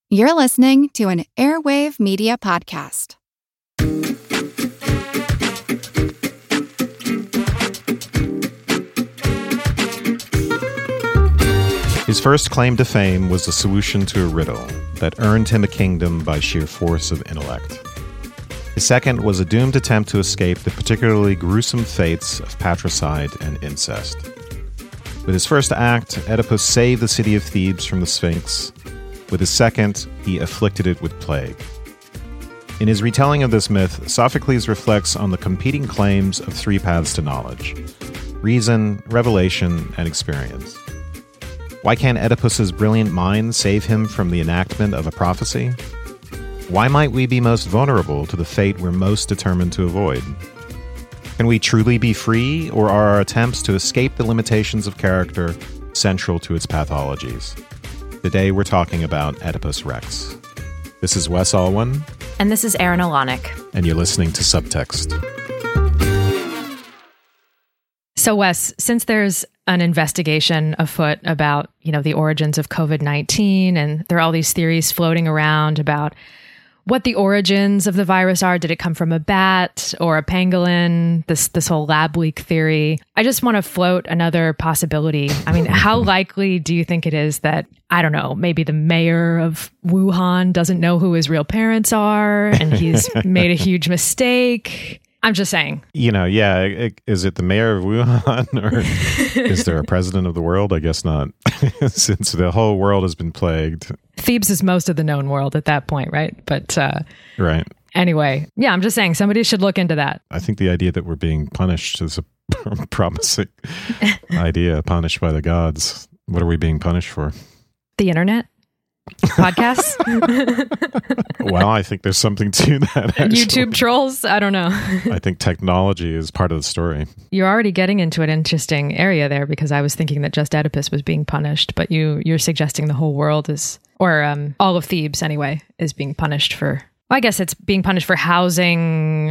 You're listening to an Airwave Media Podcast. His first claim to fame was the solution to a riddle that earned him a kingdom by sheer force of intellect. His second was a doomed attempt to escape the particularly gruesome fates of patricide and incest. With his first act, Oedipus saved the city of Thebes from the Sphinx. With his second, he afflicted it with plague. In his retelling of this myth, Sophocles reflects on the competing claims of three paths to knowledge: reason, revelation, and experience. Why can't Oedipus's brilliant mind save him from the enactment of a prophecy? Why might we be most vulnerable to the fate we're most determined to avoid? Can we truly be free, or are our attempts to escape the limitations of character central to its pathologies? Today we're talking about Oedipus Rex. This is Wes Alwan. And this is Erin Alanik. And you're listening to Subtext. So Wes, since there's an investigation afoot about, the origins of COVID-19, and there are all these theories floating around about what the origins of the virus are. Did it come from a bat or a pangolin? This whole lab leak theory. I just want to float another possibility. I mean, how likely do you think it is that, I don't know, maybe the mayor of Wuhan doesn't know who his real parents are and he's made a huge mistake? I'm just saying. Is it the mayor of Wuhan, or is there a president of the world? I guess not, since the whole world has been plagued. Thebes is most of the known world at that point, right? But right. Anyway, I'm just saying somebody should look into that. I think the idea that we're being punished is a promising idea, punished by the gods. What are we being punished for? The internet? Podcasts? Well, I think there's something to that, actually. YouTube trolls? I don't know. I think technology is part of the story. You're already getting into an interesting area there, because I was thinking that just Oedipus was being punished, but you're suggesting the whole world is, or all of Thebes anyway, is being punished for, well, I guess it's being punished for housing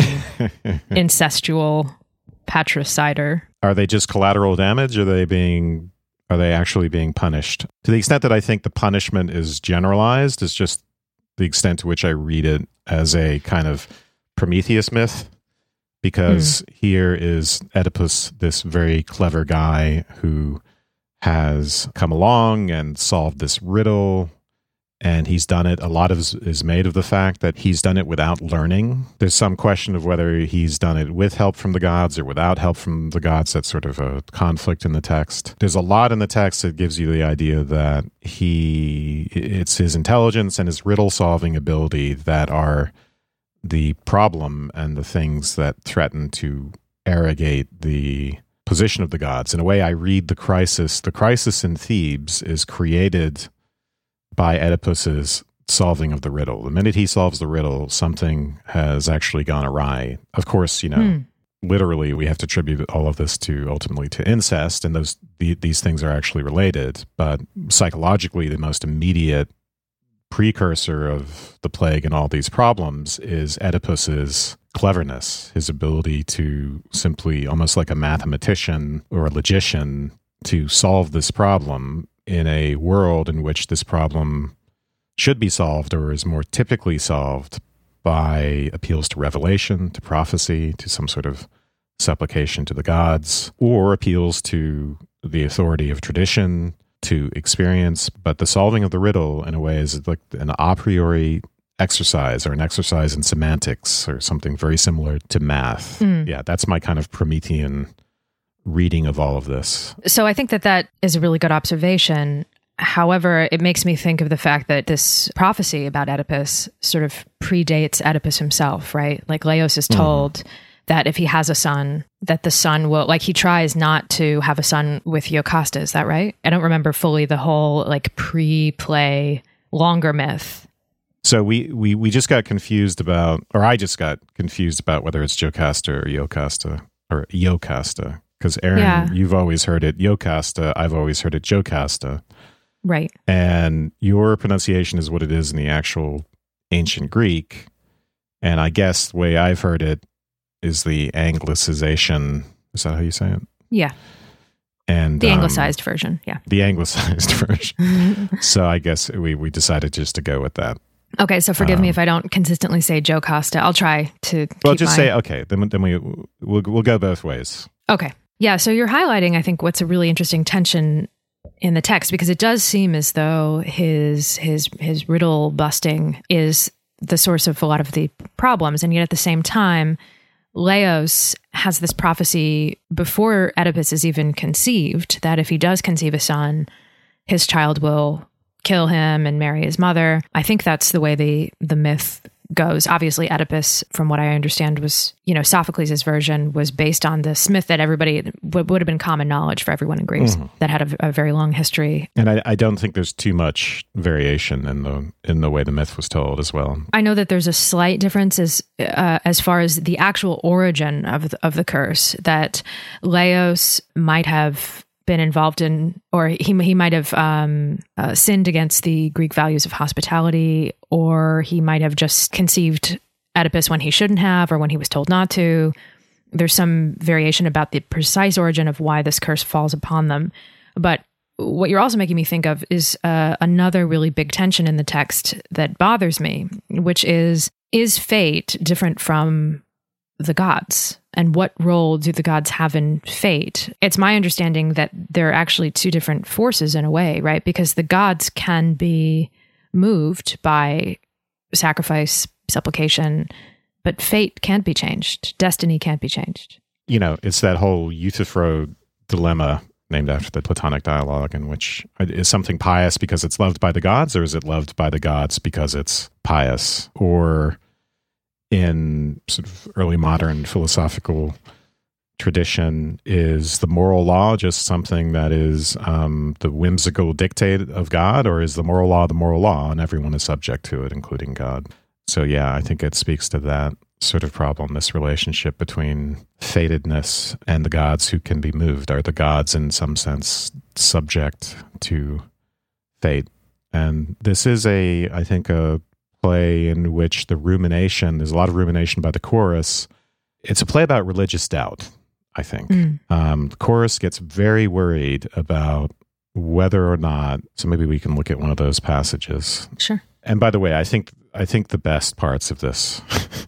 incestual patricider. Are they just collateral damage, or are they actually being punished? To the extent that I think the punishment is generalized, is just the extent to which I read it as a kind of Prometheus myth, because here is Oedipus, this very clever guy who has come along and solved this riddle, and he's done it. A lot of is made of the fact that he's done it without learning. There's some question of whether he's done it with help from the gods or without help from the gods. That's sort of a conflict in the text. There's a lot in the text that gives you the idea that it's his intelligence and his riddle-solving ability that are the problem and the things that threaten to arrogate the position of the gods. In a way, I read the crisis. The crisis in Thebes is created by Oedipus's solving of the riddle. The minute he solves the riddle, something has actually gone awry. Of course, literally we have to attribute all of this ultimately to incest, and these things are actually related. But psychologically, the most immediate precursor of the plague and all these problems is Oedipus's cleverness, his ability to simply, almost like a mathematician or a logician, to solve this problem in a world in which this problem should be solved, or is more typically solved, by appeals to revelation, to prophecy, to some sort of supplication to the gods, or appeals to the authority of tradition, to experience. But the solving of the riddle, in a way, is like an a priori exercise, or an exercise in semantics, or something very similar to math. Yeah, that's my kind of Promethean reading of all of this. So I think that is a really good observation. However, it makes me think of the fact that this prophecy about Oedipus sort of predates Oedipus himself, right? Like Laios is told that if he has a son, that the son will, like, he tries not to have a son with Iocasta. Is that right? I don't remember fully the whole like pre-play longer myth. So we just got confused about, or I just got confused about whether it's Jocasta or Iocasta, or Iocasta. Because Erin, you've always heard it Iocasta, I've always heard it Jocasta. Right. And your pronunciation is what it is in the actual ancient Greek. And I guess the way I've heard it is the anglicization. Is that how you say it? Yeah. And the anglicized version, yeah. The anglicized version. So I guess we decided just to go with that. Okay, so forgive me if I don't consistently say Joe Costa. I'll try to say, okay, then we'll go both ways. Okay. Yeah, so you're highlighting, I think, what's a really interesting tension in the text, because it does seem as though his riddle busting is the source of a lot of the problems. And yet at the same time, Laios has this prophecy before Oedipus is even conceived, that if he does conceive a son, his child will kill him and marry his mother. I think that's the way the myth goes. Obviously, Oedipus, from what I understand, was, Sophocles' version was based on this myth that everybody would have been common knowledge for everyone in Greece, that had a very long history. And I don't think there's too much variation in the way the myth was told as well. I know that there's a slight difference as far as the actual origin of the curse, that Laios might have been involved in, or he might have sinned against the Greek values of hospitality, or he might have just conceived Oedipus when he shouldn't have, or when he was told not to. There's some variation about the precise origin of why this curse falls upon them. But what you're also making me think of is another really big tension in the text that bothers me, which is fate different from the gods? And what role do the gods have in fate? It's my understanding that they're actually two different forces in a way, right? Because the gods can be moved by sacrifice, supplication, but fate can't be changed. Destiny can't be changed. It's that whole Euthyphro dilemma named after the Platonic dialogue, in which is something pious because it's loved by the gods, or is it loved by the gods because it's pious? Or in sort of early modern philosophical tradition, is the moral law just something that is the whimsical dictate of God, or is the moral law and everyone is subject to it, including God? So yeah, I think it speaks to that sort of problem, this relationship between fatedness and the gods who can be moved. Are the gods in some sense subject to fate? And this is I think a play in which there's a lot of rumination by the chorus. It's a play about religious doubt, I think. The chorus gets very worried about whether or not, so maybe we can look at one of those passages. Sure. And by the way, I think the best parts of this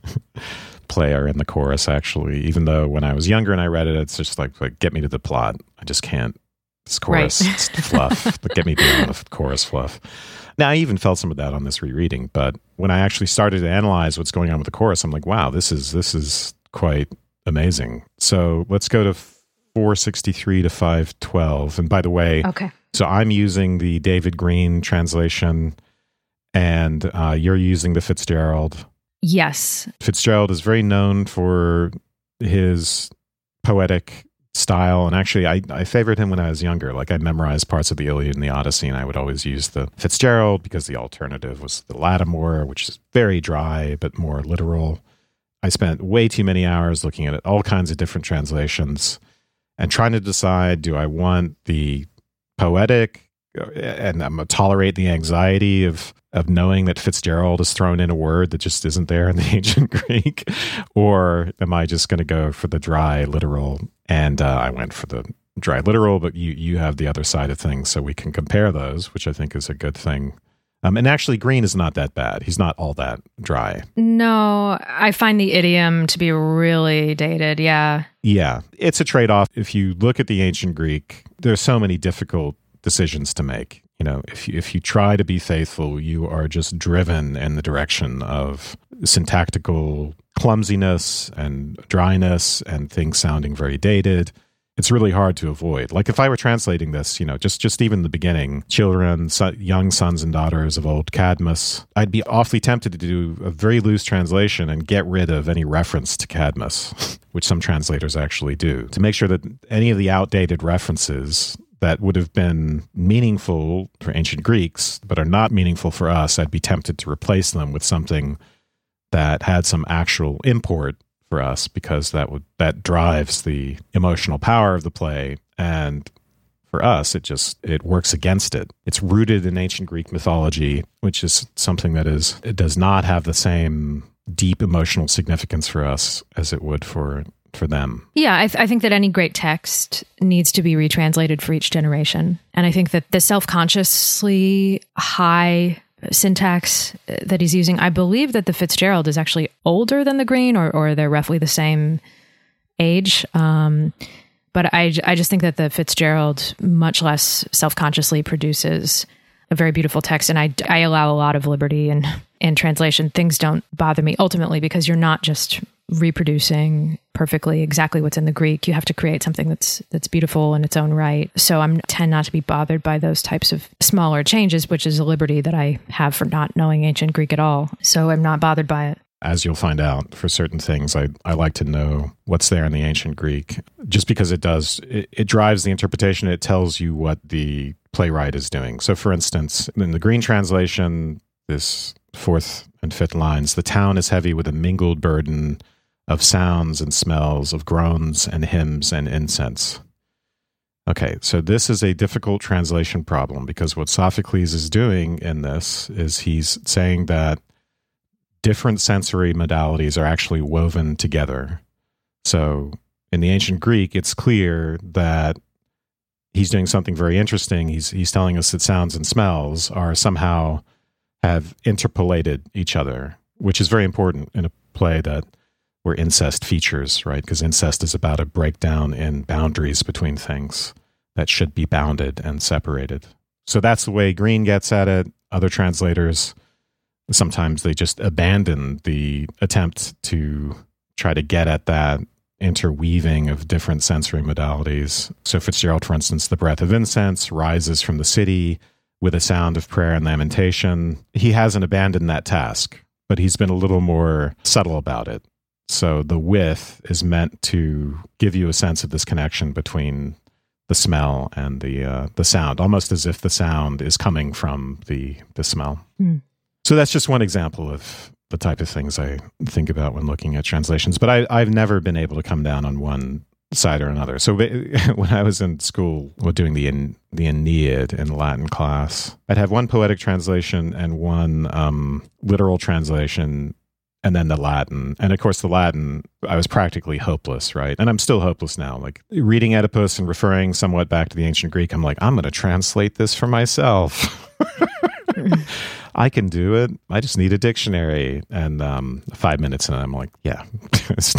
play are in the chorus, actually, even though when I was younger and I read it, it's just like get me to the plot. I just can't. This chorus, right. It's fluff. But get me beyond the chorus fluff. Now, I even felt some of that on this rereading, but when I actually started to analyze what's going on with the chorus, I'm like, wow, this is quite amazing. So let's go to 463 to 512. And by the way, okay. So I'm using the David Green translation, and you're using the Fitzgerald. Yes. Fitzgerald is very known for his poetic style, and actually I favored him when I was younger. Like, I memorized parts of the Iliad and the Odyssey, and I would always use the Fitzgerald because the alternative was the Lattimore, which is very dry but more literal. I spent way too many hours looking at all kinds of different translations and trying to decide, do I want the poetic and I'm going to tolerate the anxiety of knowing that Fitzgerald has thrown in a word that just isn't there in the ancient Greek, or am I just going to go for the dry literal? And I went for the dry literal, but you have the other side of things, so we can compare those, which I think is a good thing. And actually, Green is not that bad. He's not all that dry. No, I find the idiom to be really dated, yeah. Yeah, it's a trade-off. If you look at the ancient Greek, there's so many difficult decisions to make. If you try to be faithful, you are just driven in the direction of syntactical clumsiness and dryness and things sounding very dated. It's really hard to avoid. Like, if I were translating this, just even the beginning, children, young sons and daughters of old Cadmus, I'd be awfully tempted to do a very loose translation and get rid of any reference to Cadmus, which some translators actually do, to make sure that any of the outdated references that would have been meaningful for ancient Greeks, but are not meaningful for us, I'd be tempted to replace them with something that had some actual import for us, because that drives the emotional power of the play. And for us, it works against it. It's rooted in ancient Greek mythology, which is something it does not have the same deep emotional significance for us as it would for for them. Yeah, I think that any great text needs to be retranslated for each generation. And I think that the self-consciously high syntax that he's using, I believe that the Fitzgerald is actually older than the Green, or they're roughly the same age. But I just think that the Fitzgerald much less self-consciously produces a very beautiful text. And I allow a lot of liberty in translation. Things don't bother me ultimately because you're not just reproducing perfectly exactly what's in the Greek. You have to create something that's beautiful in its own right. So I tend not to be bothered by those types of smaller changes, which is a liberty that I have for not knowing ancient Greek at all. So I'm not bothered by it. As you'll find out, for certain things, I like to know what's there in the ancient Greek, just because it drives the interpretation. It tells you what the playwright is doing. So, for instance, in the Green translation, this 4th and 5th lines, the town is heavy with a mingled burden of sounds and smells, of groans and hymns and incense. Okay, so this is a difficult translation problem, because what Sophocles is doing in this is he's saying that different sensory modalities are actually woven together. So in the ancient Greek, it's clear that he's doing something very interesting. He's telling us that sounds and smells are somehow have interpolated each other, which is very important in a play where incest features, right? Because incest is about a breakdown in boundaries between things that should be bounded and separated. So that's the way Green gets at it. Other translators, sometimes they just abandon the attempt to try to get at that interweaving of different sensory modalities. So Fitzgerald, for instance, the breath of incense rises from the city with a sound of prayer and lamentation. He hasn't abandoned that task, but he's been a little more subtle about it. So the with is meant to give you a sense of this connection between the smell and the sound, almost as if the sound is coming from the smell. Mm. So that's just one example of the type of things I think about when looking at translations. But I've never been able to come down on one side or another. So when I was in school doing the Aeneid in Latin class, I'd have one poetic translation and one literal translation, and then the Latin. And of course, the Latin, I was practically hopeless, right? And I'm still hopeless now. Like reading Oedipus and referring somewhat back to the ancient Greek, I'm like, I'm going to translate this for myself. I can do it. I just need a dictionary. And 5 minutes and I'm like, yeah, it's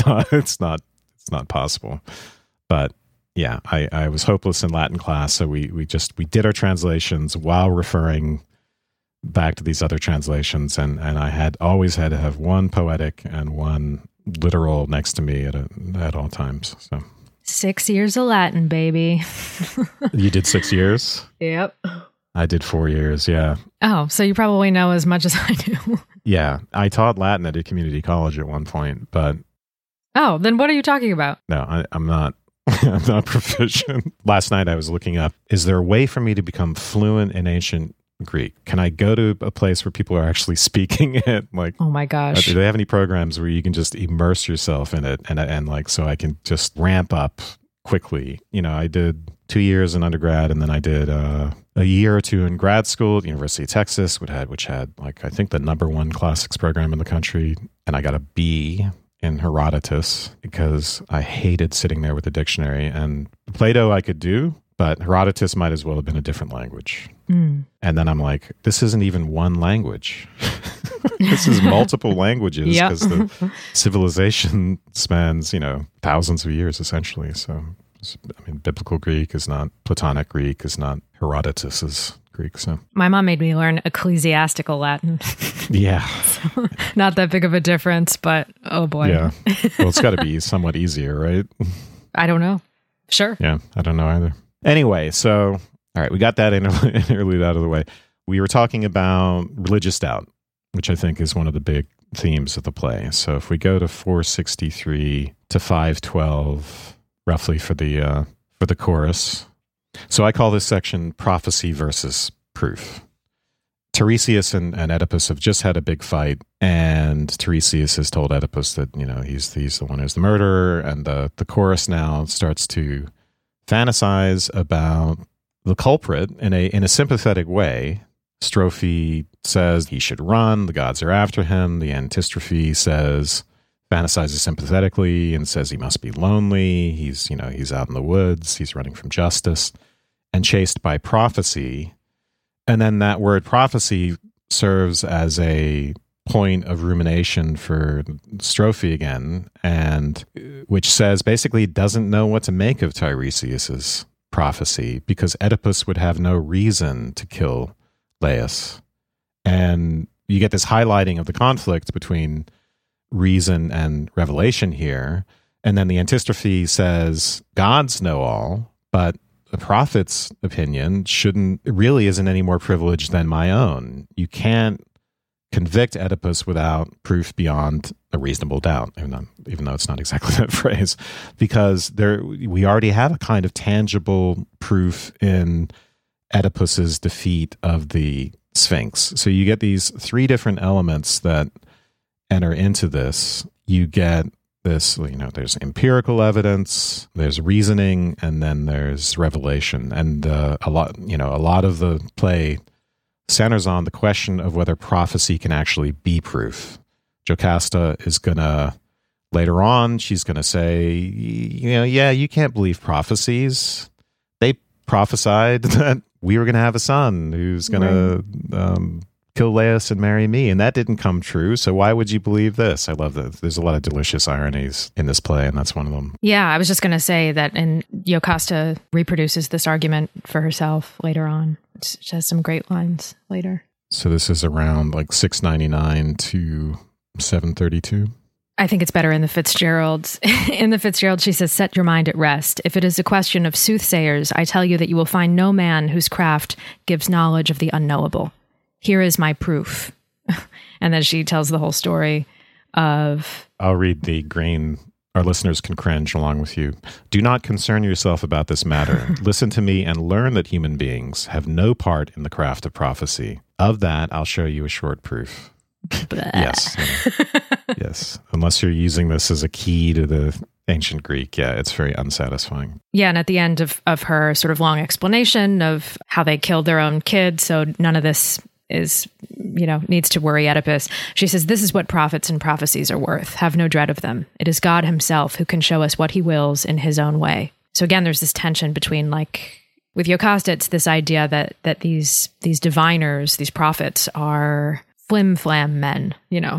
not possible. But yeah, I was hopeless in Latin class. So we did our translations while referring back to these other translations. And I always had to have one poetic and one literal next to me at all times. So 6 years of Latin, baby. You did 6 years? Yep. I did 4 years, yeah. Oh, so you probably know as much as I do. Yeah, I taught Latin at a community college at one point, but... Oh, then what are you talking about? No, I'm not. I'm not proficient. Last night I was looking up, is there a way for me to become fluent in ancient Greek? Can I go to a place where people are actually speaking it? Like, oh my gosh. Do they have any programs where you can just immerse yourself in it and like, so I can just ramp up quickly? You know, I did 2 years in undergrad, and then I did a year or two in grad school at the University of Texas, which had like, I think the #1 classics program in the country. And I got a B in Herodotus because I hated sitting there with a dictionary. And Plato I could do, but Herodotus might as well have been a different language. Mm. And then I'm like, this isn't even one language. This is multiple languages because the civilization spans, thousands of years essentially. So, I mean, Biblical Greek is not Platonic Greek, is not Herodotus's Greek. So my mom made me learn ecclesiastical Latin. Yeah. So, not that big of a difference, but oh boy. Yeah. Well, it's got to be somewhat easier, right? I don't know. Sure. Yeah, I don't know either. Anyway, so, all right, we got that interlude out of the way. We were talking about religious doubt, which I think is one of the big themes of the play. So if we go to 463 to 512, roughly for the chorus. So I call this section prophecy versus proof. Tiresias and Oedipus have just had a big fight, and Tiresias has told Oedipus that, he's the one who's the murderer, and the chorus now starts to fantasize about the culprit in a sympathetic way. Strophe says he should run, the gods are after him. The antistrophe says fantasizes sympathetically and says he must be lonely. He's out in the woods. He's running from justice and chased by prophecy. And then that word prophecy serves as a point of rumination for Strophe again, and which says basically doesn't know what to make of Tiresias's prophecy because Oedipus would have no reason to kill Laius. And you get this highlighting of the conflict between reason and revelation here. And then the antistrophe says, gods know all, but the prophet's opinion really isn't any more privileged than my own. You can't convict Oedipus without proof beyond a reasonable doubt, even though it's not exactly that phrase, because we already have a kind of tangible proof in Oedipus's defeat of the Sphinx. So you get these three different elements that enter into this. You get this, there's empirical evidence, there's reasoning, and then there's revelation. And a lot of the play centers on the question of whether prophecy can actually be proof. Jocasta is later on, she's going to say, you can't believe prophecies. They prophesied that we were going to have a son who's going to kill Laius and marry me, and that didn't come true, so why would you believe this? I love that. There's a lot of delicious ironies in this play, and that's one of them. Yeah, I was just going to say that, and Jocasta reproduces this argument for herself later on. She has some great lines later. So this is around 699 to 732? I think it's better in the Fitzgerald's. In the Fitzgerald, she says, set your mind at rest. If it is a question of soothsayers, I tell you that you will find no man whose craft gives knowledge of the unknowable. Here is my proof. And then she tells the whole story of... I'll read the green. Our listeners can cringe along with you. Do not concern yourself about this matter. Listen to me and learn that human beings have no part in the craft of prophecy. Of that, I'll show you a short proof. Yes. Yes. Unless you're using this as a key to the ancient Greek. Yeah, it's very unsatisfying. Yeah, and at the end of her sort of long explanation of how they killed their own kid, so none of this is, needs to worry Oedipus. She says, this is what prophets and prophecies are worth. Have no dread of them. It is God himself who can show us what he wills in his own way. So again, there's this tension between with Jocasta, it's this idea that these diviners, these prophets are flim-flam men,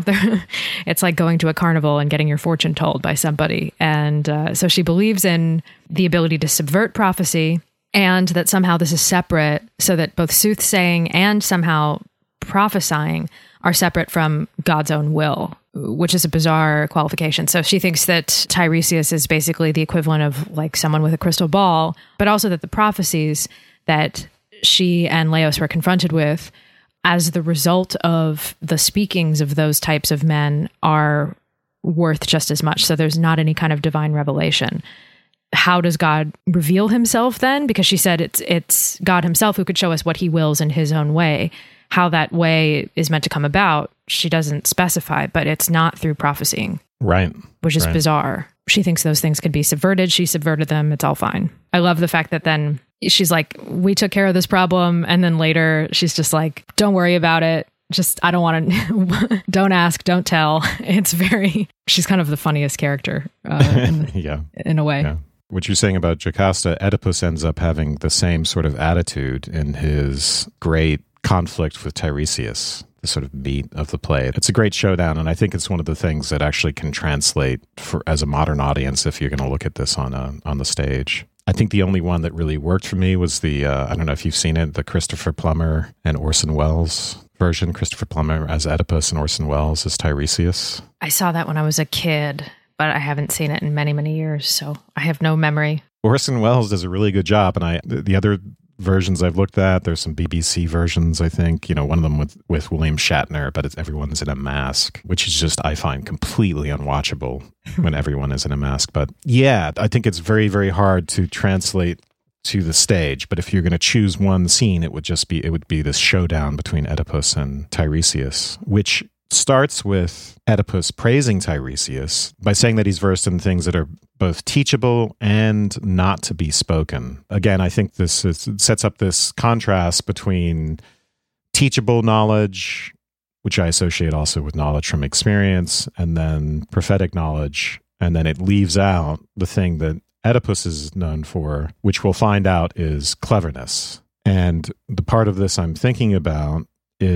it's like going to a carnival and getting your fortune told by somebody. And so she believes in the ability to subvert prophecy, and that somehow this is separate, so that both soothsaying and somehow prophesying are separate from God's own will, which is a bizarre qualification. So she thinks that Tiresias is basically the equivalent of someone with a crystal ball, but also that the prophecies that she and Laius were confronted with as the result of the speakings of those types of men are worth just as much. So there's not any kind of divine revelation. How does God reveal himself then? Because she said it's God himself who could show us what he wills in his own way. How that way is meant to come about, she doesn't specify, but it's not through prophesying. Right. Which is bizarre. She thinks those things could be subverted. She subverted them. It's all fine. I love the fact that then she's like, we took care of this problem. And then later she's just like, don't worry about it. Just, I don't want to, don't ask, don't tell. She's kind of the funniest character in a way. Yeah. What you're saying about Jocasta, Oedipus ends up having the same sort of attitude in his great conflict with Tiresias, the sort of meat of the play. It's a great showdown, and I think it's one of the things that actually can translate as a modern audience if you're going to look at this on the stage. I think the only one that really worked for me was the, I don't know if you've seen it, the Christopher Plummer and Orson Welles version. Christopher Plummer as Oedipus and Orson Welles as Tiresias. I saw that when I was a kid, but I haven't seen it in many, many years, so I have no memory. Orson Welles does a really good job, and the other versions I've looked at, there's some BBC versions, I think, one of them with William Shatner, but everyone's in a mask, which is just, I find, completely unwatchable when everyone is in a mask. But yeah, I think it's very, very hard to translate to the stage, but if you're going to choose one scene, it would be this showdown between Oedipus and Tiresias, which starts with Oedipus praising Tiresias by saying that he's versed in things that are both teachable and not to be spoken. Again, I think this sets up this contrast between teachable knowledge which I associate also with knowledge from experience, and then prophetic knowledge. And then it leaves out the thing that Oedipus is known for, which we'll find out is cleverness. And the part of this I'm thinking about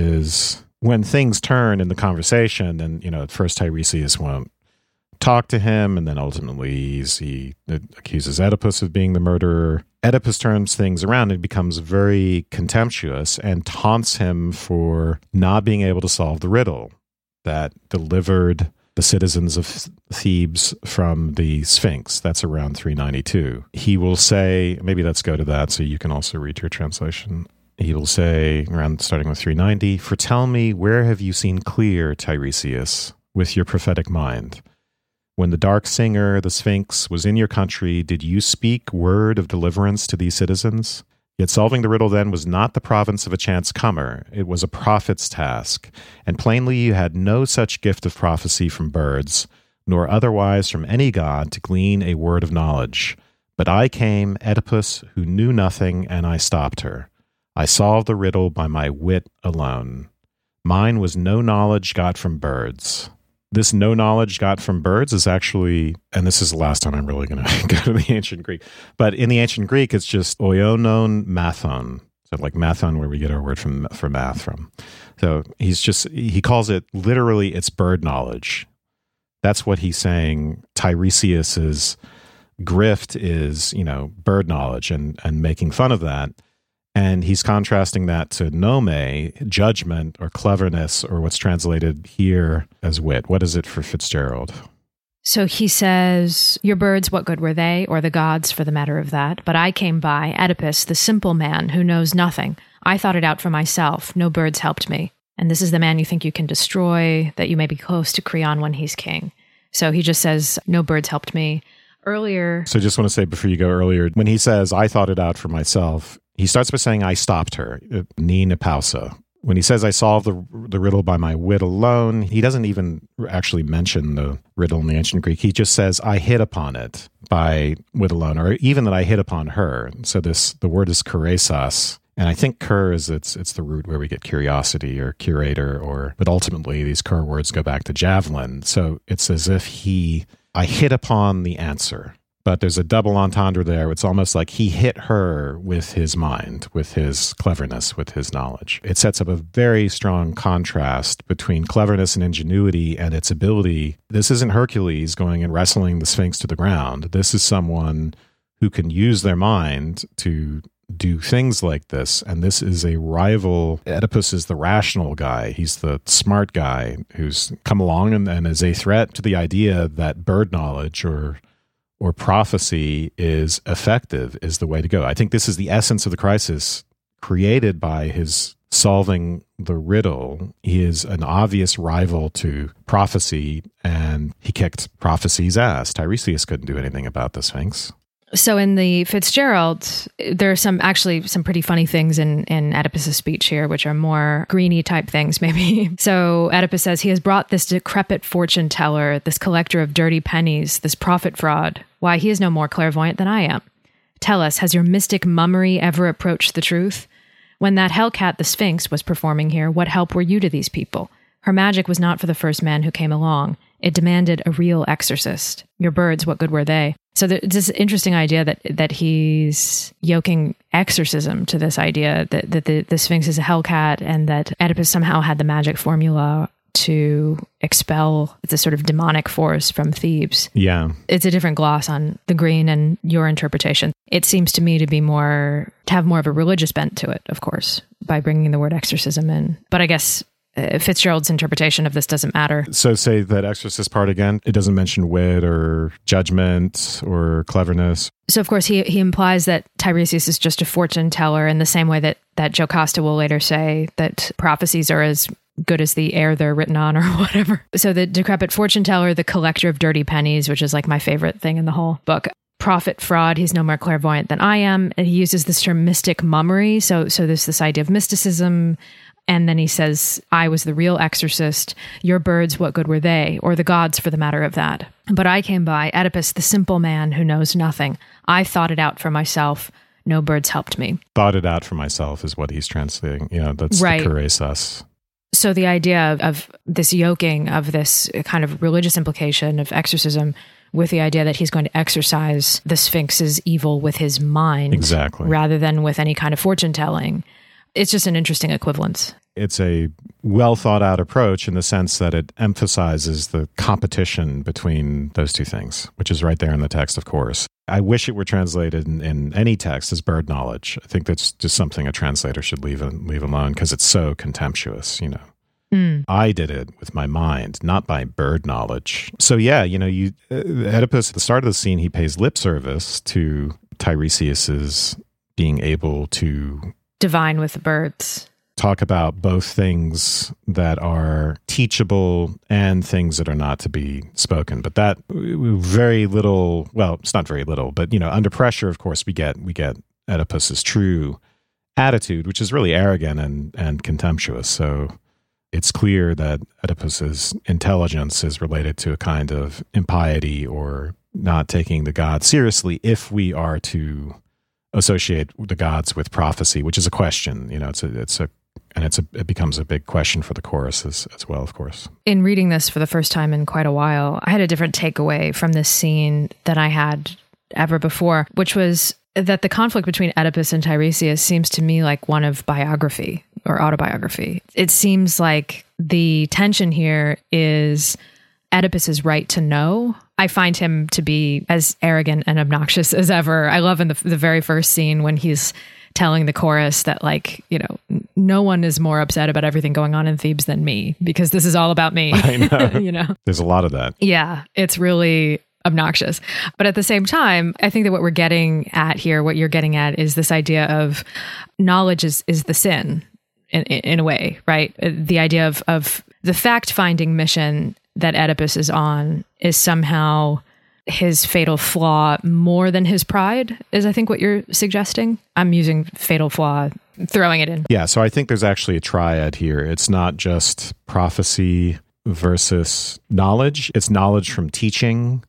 is when things turn in the conversation, and, at first Tiresias won't talk to him, and then ultimately he accuses Oedipus of being the murderer. Oedipus turns things around and becomes very contemptuous and taunts him for not being able to solve the riddle that delivered the citizens of Thebes from the Sphinx. That's around 392. He will say, maybe let's go to that so you can also read your translation. He will say, starting with 390, "For tell me, where have you seen clear, Tiresias, with your prophetic mind? When the dark singer, the Sphinx, was in your country, did you speak word of deliverance to these citizens? Yet solving the riddle then was not the province of a chance comer. It was a prophet's task, and plainly you had no such gift of prophecy from birds, nor otherwise from any god to glean a word of knowledge. But I came, Oedipus, who knew nothing, and I stopped her. I solved the riddle by my wit alone. Mine was no knowledge got from birds." This no knowledge got from birds is actually, and this is the last time I'm really going to go to the ancient Greek, but in the ancient Greek, it's just oionon mathon. So like mathon, where we get our word for math from. So he calls it literally, it's bird knowledge. That's what he's saying. Tiresias's grift is, bird knowledge and making fun of that. And he's contrasting that to nome, judgment or cleverness, or what's translated here as wit. What is it for Fitzgerald? So he says, "Your birds, what good were they, or the gods for the matter of that? But I came by, Oedipus, the simple man who knows nothing. I thought it out for myself. No birds helped me. And this is the man you think you can destroy, that you may be close to Creon when he's king." So he just says, no birds helped me. Earlier. So I just want to say before you go earlier, when he says, I thought it out for myself, he starts by saying, I stopped her, ni nepausa. When he says, I solved the riddle by my wit alone, he doesn't even actually mention the riddle in the ancient Greek. He just says, I hit upon it by wit alone, or even that I hit upon her. So the word is kuresas. And I think kur is, it's the root where we get curiosity or curator, but ultimately these kur words go back to javelin. So it's as if I hit upon the answer. But there's a double entendre there. It's almost like he hit her with his mind, with his cleverness, with his knowledge. It sets up a very strong contrast between cleverness and ingenuity and its ability. This isn't Hercules going and wrestling the Sphinx to the ground. This is someone who can use their mind to do things like this. And this is a rival. Oedipus is the rational guy. He's the smart guy who's come along and is a threat to the idea that bird knowledge or prophecy is effective, is the way to go. I think this is the essence of the crisis created by his solving the riddle. He is an obvious rival to prophecy, and he kicked prophecy's ass. Tiresias couldn't do anything about the Sphinx. So in the Fitzgerald, there are some pretty funny things in Oedipus' speech here, which are more greeny type things, maybe. So Oedipus says, he has brought this decrepit fortune teller, this collector of dirty pennies, this prophet fraud. Why, he is no more clairvoyant than I am. Tell us, has your mystic mummery ever approached the truth? When that hellcat, the Sphinx, was performing here, what help were you to these people? Her magic was not for the first man who came along. It demanded a real exorcist. Your birds, what good were they? So there's this interesting idea that he's yoking exorcism to this idea that the Sphinx is a hellcat, and that Oedipus somehow had the magic formula to expel the sort of demonic force from Thebes. Yeah. It's a different gloss on the green and your interpretation. It seems to me to have more of a religious bent to it, of course, by bringing the word exorcism in. But I guess Fitzgerald's interpretation of this doesn't matter. So say that exorcist part again. It doesn't mention wit or judgment or cleverness. So of course he implies that Tiresias is just a fortune teller in the same way that Jocasta will later say that prophecies are as good as the air they're written on or whatever. So the decrepit fortune teller, the collector of dirty pennies, which is like my favorite thing in the whole book. Prophet fraud, he's no more clairvoyant than I am. And he uses this term mystic mummery. So there's this idea of mysticism. And then he says, I was the real exorcist. Your birds, what good were they? Or the gods, for the matter of that. But I came by, Oedipus, the simple man who knows nothing. I thought it out for myself. No birds helped me. Thought it out for myself is what he's translating. That's right. The kuresas. So the idea of this yoking of this kind of religious implication of exorcism with the idea that he's going to exorcise the Sphinx's evil with his mind. Exactly. Rather than with any kind of fortune telling. It's just an interesting equivalence. It's a well thought out approach in the sense that it emphasizes the competition between those two things, which is right there in the text, of course. I wish it were translated in any text as bird knowledge. I think that's just something a translator should leave alone because it's so contemptuous, you know. I did it with my mind, not by bird knowledge. So yeah, you know, Oedipus at the start of the scene, he pays lip service to Tiresias's being able to divine with the birds. Talk about both things that are teachable and things that are not to be spoken. But that very little, well, it's not very little, but you know, under pressure, of course, we get Oedipus's true attitude, which is really arrogant and contemptuous. So it's clear that Oedipus's intelligence is related to a kind of impiety or not taking the gods seriously if we are to associate the gods with prophecy, which is a question. You know, it becomes a big question for the chorus as well, of course. In reading this for the first time in quite a while, I had a different takeaway from this scene than I had ever before, which was that the conflict between Oedipus and Tiresias seems to me like one of biography or autobiography. It seems like the tension here is Oedipus's right to know. I find him to be as arrogant and obnoxious as ever. I love in the very first scene when he's telling the chorus that, like, you know, no one is more upset about everything going on in Thebes than me because this is all about me. I know. You know, there's a lot of that. Yeah, it's really obnoxious. But at the same time, I think that what we're getting at here, what you're getting at, is this idea of knowledge is the sin in a way, right? The idea of the fact-finding mission that Oedipus is on is somehow his fatal flaw more than his pride, is I think what you're suggesting. I'm using fatal flaw, throwing it in. Yeah, so I think there's actually a triad here. It's not just prophecy versus knowledge. It's knowledge from teaching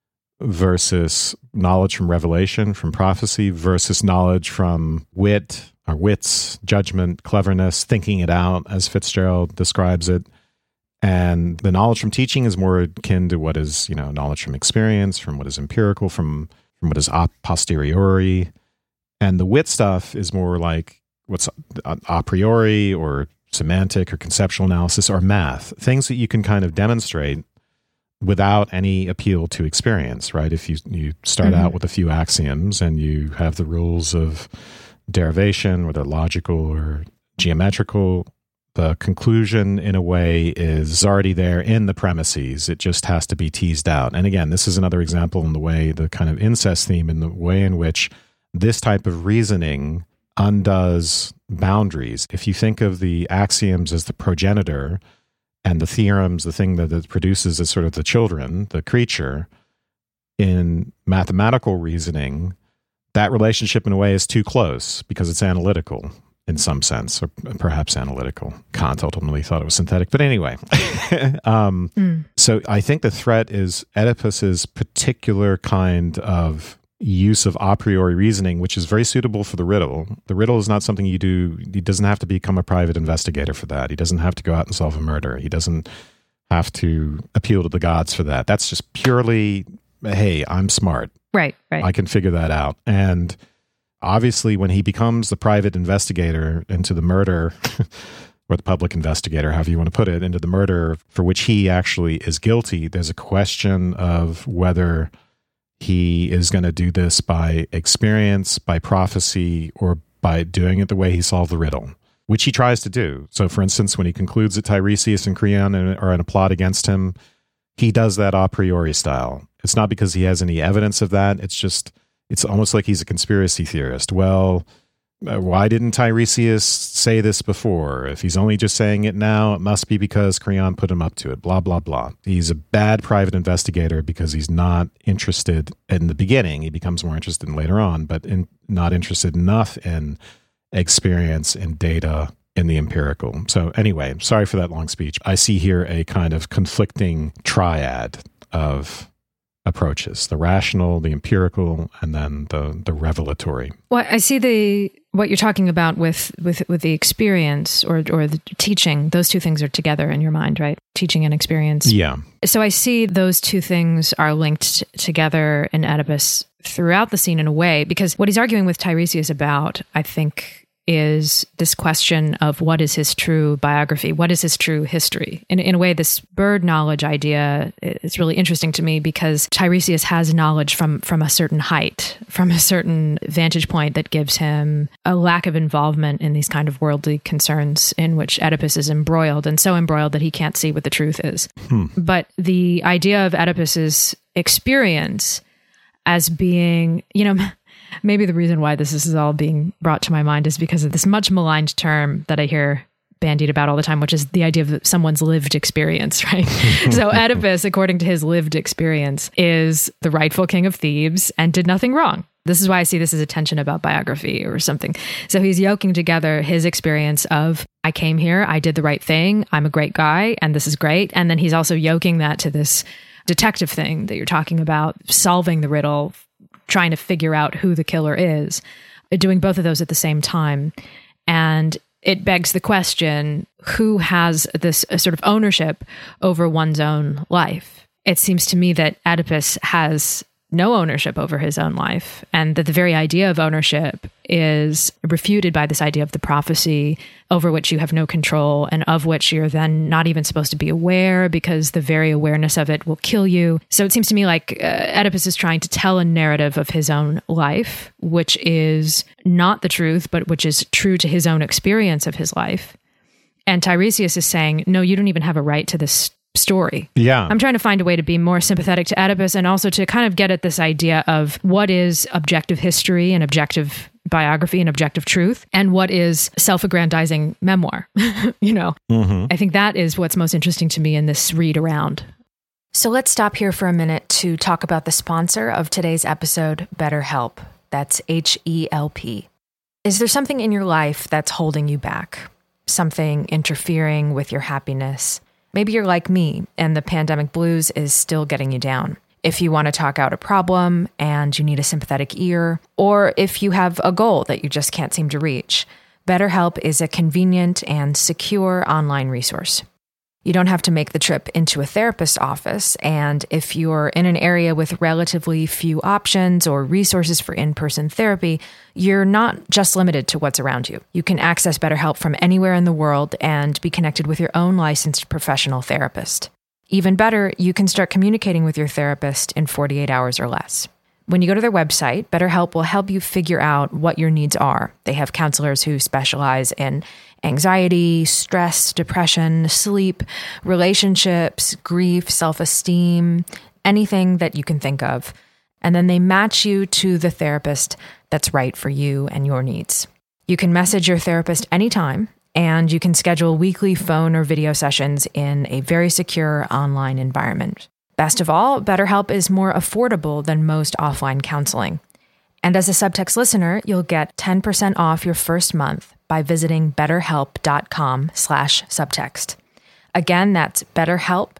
versus knowledge from revelation, from prophecy, versus knowledge from wit, or wits, judgment, cleverness, thinking it out, as Fitzgerald describes it. And the knowledge from teaching is more akin to what is, you know, knowledge from experience, from what is empirical, from what is a posteriori. And the wit stuff is more like what's a priori or semantic or conceptual analysis or math, things that you can kind of demonstrate without any appeal to experience, right? If you start out with a few axioms and you have the rules of derivation, whether logical or geometrical, the conclusion in a way is already there in the premises. It just has to be teased out. And again, this is another example in the way, the kind of incest theme, in the way in which this type of reasoning undoes boundaries. If you think of the axioms as the progenitor and the theorems, the thing that it produces as sort of the children, the creature, in mathematical reasoning, that relationship in a way is too close because it's analytical in some sense, or perhaps analytical. Kant ultimately thought it was synthetic. But anyway, so I think the threat is Oedipus's particular kind of use of a priori reasoning, which is very suitable for the riddle. The riddle is not something you do. He doesn't have to become a private investigator for that. He doesn't have to go out and solve a murder. He doesn't have to appeal to the gods for that. That's just purely, hey, I'm smart. Right. I can figure that out. And obviously, when he becomes the private investigator into the murder, or the public investigator, however you want to put it, into the murder for which he actually is guilty, there's a question of whether he is going to do this by experience, by prophecy, or by doing it the way he solved the riddle, which he tries to do. So, for instance, when he concludes that Tiresias and Creon are in a plot against him, he does that a priori style. It's not because he has any evidence of that. It's almost like he's a conspiracy theorist. Well, why didn't Tiresias say this before? If he's only just saying it now, it must be because Creon put him up to it, blah, blah, blah. He's a bad private investigator because he's not interested in the beginning. He becomes more interested later on, but not interested enough in experience and data in the empirical. So anyway, sorry for that long speech. I see here a kind of conflicting triad of approaches: the rational, the empirical, and then the revelatory. Well, I see what you're talking about with the experience or the teaching. Those two things are together in your mind, right? Teaching and experience. Yeah. So I see those two things are linked together in Oedipus throughout the scene in a way, because what he's arguing with Tiresias about, I think, is this question of what is his true biography? What is his true history? In a way, this bird knowledge idea is really interesting to me because Tiresias has knowledge from a certain height, from a certain vantage point that gives him a lack of involvement in these kind of worldly concerns in which Oedipus is embroiled, and so embroiled that he can't see what the truth is. But the idea of Oedipus's experience as being, maybe the reason why this is all being brought to my mind is because of this much maligned term that I hear bandied about all the time, which is the idea of someone's lived experience, right? So Oedipus, according to his lived experience, is the rightful king of Thebes and did nothing wrong. This is why I see this as a tension about biography or something. So he's yoking together his experience of, I came here, I did the right thing, I'm a great guy, and this is great. And then he's also yoking that to this detective thing that you're talking about, solving the riddle, trying to figure out who the killer is, doing both of those at the same time. And it begs the question, who has this sort of ownership over one's own life? It seems to me that Oedipus has no ownership over his own life, and that the very idea of ownership is refuted by this idea of the prophecy over which you have no control and of which you're then not even supposed to be aware because the very awareness of it will kill you. So it seems to me like Oedipus is trying to tell a narrative of his own life, which is not the truth, but which is true to his own experience of his life. And Tiresias is saying, no, you don't even have a right to this story. Yeah. I'm trying to find a way to be more sympathetic to Oedipus and also to kind of get at this idea of what is objective history and objective biography and objective truth, and what is self-aggrandizing memoir. I think that is what's most interesting to me in this read around. So let's stop here for a minute to talk about the sponsor of today's episode, BetterHelp. That's HELP. Is there something in your life that's holding you back? Something interfering with your happiness? Maybe you're like me and the pandemic blues is still getting you down. If you want to talk out a problem and you need a sympathetic ear, or if you have a goal that you just can't seem to reach, BetterHelp is a convenient and secure online resource. You don't have to make the trip into a therapist's office, and if you're in an area with relatively few options or resources for in-person therapy, you're not just limited to what's around you. You can access BetterHelp from anywhere in the world and be connected with your own licensed professional therapist. Even better, you can start communicating with your therapist in 48 hours or less. When you go to their website, BetterHelp will help you figure out what your needs are. They have counselors who specialize in anxiety, stress, depression, sleep, relationships, grief, self-esteem, anything that you can think of. And then they match you to the therapist that's right for you and your needs. You can message your therapist anytime, and you can schedule weekly phone or video sessions in a very secure online environment. Best of all, BetterHelp is more affordable than most offline counseling. And as a Subtext listener, you'll get 10% off your first month by visiting betterhelp.com/subtext. Again, that's BetterHelp,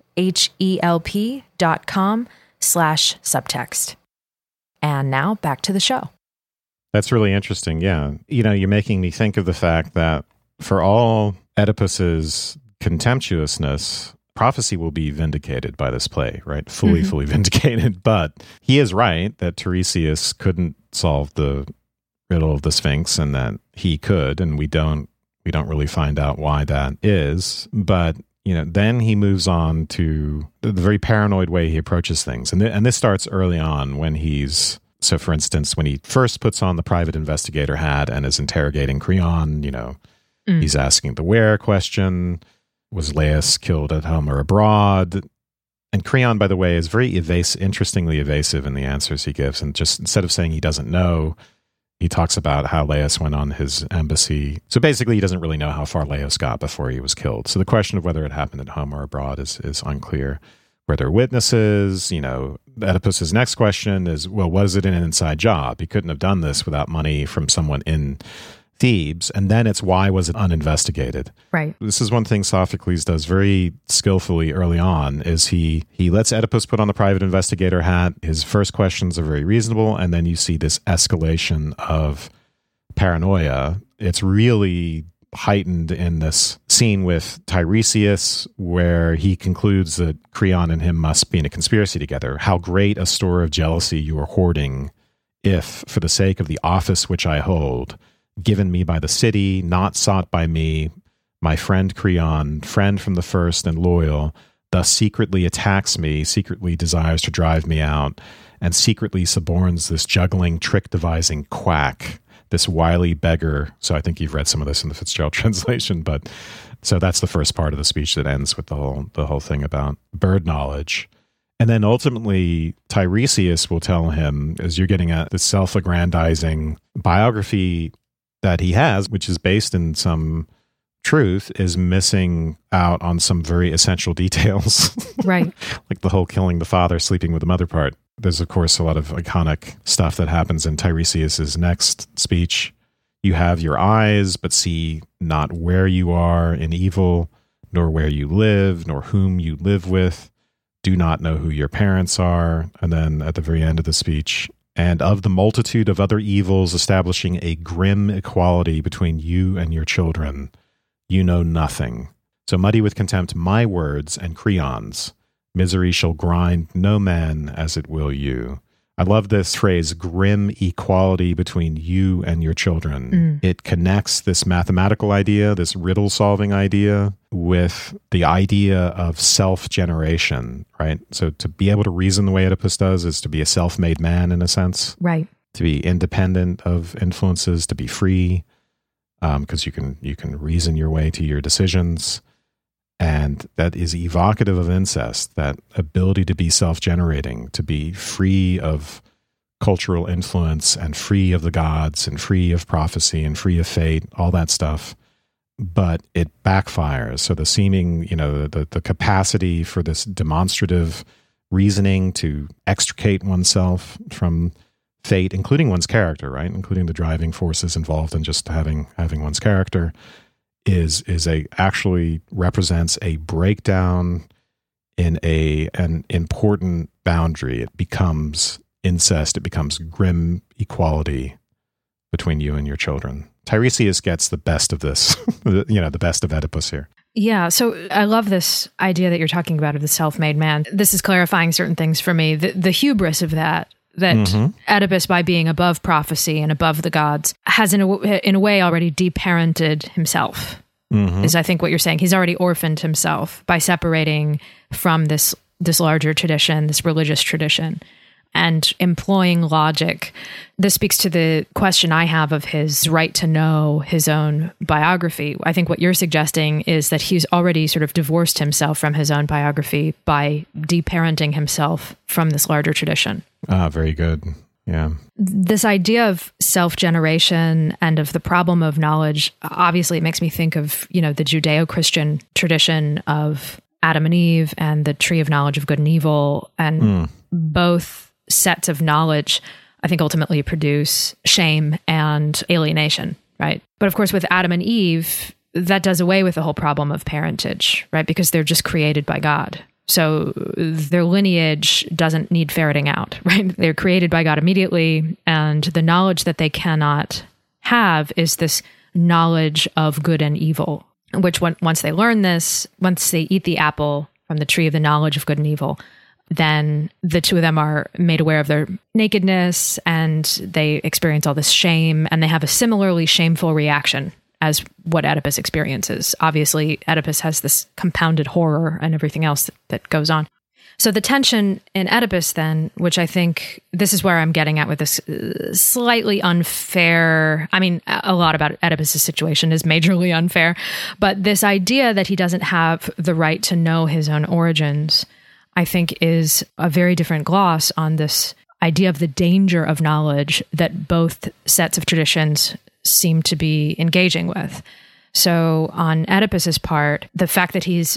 HELP.com/subtext. And now back to the show. That's really interesting. Yeah. You're making me think of the fact that for all Oedipus's contemptuousness, prophecy will be vindicated by this play, right? Fully vindicated. But he is right that Tiresias couldn't solve the riddle of the Sphinx, and that he could, and we don't really find out why that is. But then he moves on to the very paranoid way he approaches things, and this starts early on when he's. So, for instance, when he first puts on the private investigator hat and is interrogating Creon, he's asking the where question. Was Laius killed at home or abroad? And Creon, by the way, is very interestingly evasive in the answers he gives. And just instead of saying he doesn't know, he talks about how Laius went on his embassy. So basically, he doesn't really know how far Laius got before he was killed. So the question of whether it happened at home or abroad is unclear. Were there witnesses? Oedipus's next question is, well, was it an inside job? He couldn't have done this without money from someone in Thebes, and then it's why was it uninvestigated? Right. This is one thing Sophocles does very skillfully early on, is he lets Oedipus put on the private investigator hat. His first questions are very reasonable, and then you see this escalation of paranoia. It's really heightened in this scene with Tiresias, where he concludes that Creon and him must be in a conspiracy together. How great a store of jealousy you are hoarding, if, for the sake of the office which I hold, given me by the city, not sought by me, my friend Creon, friend from the first and loyal, thus secretly attacks me, secretly desires to drive me out, and secretly suborns this juggling, trick-devising quack, this wily beggar. So I think you've read some of this in the Fitzgerald translation, but so that's the first part of the speech that ends with the whole thing about bird knowledge. And then ultimately, Tiresias will tell him, as you're getting at the self-aggrandizing biography that he has, which is based in some truth, is missing out on some very essential details. Right. Like the whole killing the father, sleeping with the mother part. There's, of course, a lot of iconic stuff that happens in Tiresias's next speech. You have your eyes, but see not where you are in evil, nor where you live, nor whom you live with. Do not know who your parents are. And then at the very end of the speech, and of the multitude of other evils establishing a grim equality between you and your children, you know nothing. So muddy with contempt my words and Creon's. Misery shall grind no man as it will you. I love this phrase, grim equality between you and your children. It connects this mathematical idea, this riddle-solving idea, with the idea of self-generation, right? So to be able to reason the way Oedipus does is to be a self-made man, in a sense. Right. To be independent of influences, to be free, because you can reason your way to your decisions. And that is evocative of incest, that ability to be self-generating, to be free of cultural influence and free of the gods and free of prophecy and free of fate, all that stuff. But it backfires. So the seeming, the capacity for this demonstrative reasoning to extricate oneself from fate, including one's character, right? Including the driving forces involved in just having one's character, actually represents a breakdown in an important boundary. It becomes incest. It becomes grim equality between you and your children. Tiresias gets the best of this, the best of Oedipus here. Yeah. So I love this idea that you're talking about of the self-made man. This is clarifying certain things for me. The hubris of that Oedipus, by being above prophecy and above the gods, has in a way already deparented himself, is I think what you're saying. He's already orphaned himself by separating from this larger tradition, this religious tradition, and employing logic. This speaks to the question I have of his right to know his own biography. I think what you're suggesting is that he's already sort of divorced himself from his own biography by deparenting himself from this larger tradition. Very good. Yeah. This idea of self-generation and of the problem of knowledge, obviously it makes me think of, the Judeo-Christian tradition of Adam and Eve and the tree of knowledge of good and evil. And both sets of knowledge, I think, ultimately produce shame and alienation, right? But of course, with Adam and Eve, that does away with the whole problem of parentage, right? Because they're just created by God. So their lineage doesn't need ferreting out, right? They're created by God immediately, and the knowledge that they cannot have is this knowledge of good and evil, which once they learn this, once they eat the apple from the tree of the knowledge of good and evil, then the two of them are made aware of their nakedness and they experience all this shame, and they have a similarly shameful reaction as what Oedipus experiences. Obviously, Oedipus has this compounded horror and everything else that goes on. So the tension in Oedipus then, which I think this is where I'm getting at with this slightly unfair, a lot about Oedipus' situation is majorly unfair, but this idea that he doesn't have the right to know his own origins, I think, is a very different gloss on this idea of the danger of knowledge that both sets of traditions seem to be engaging with. So on Oedipus's part, the fact that he's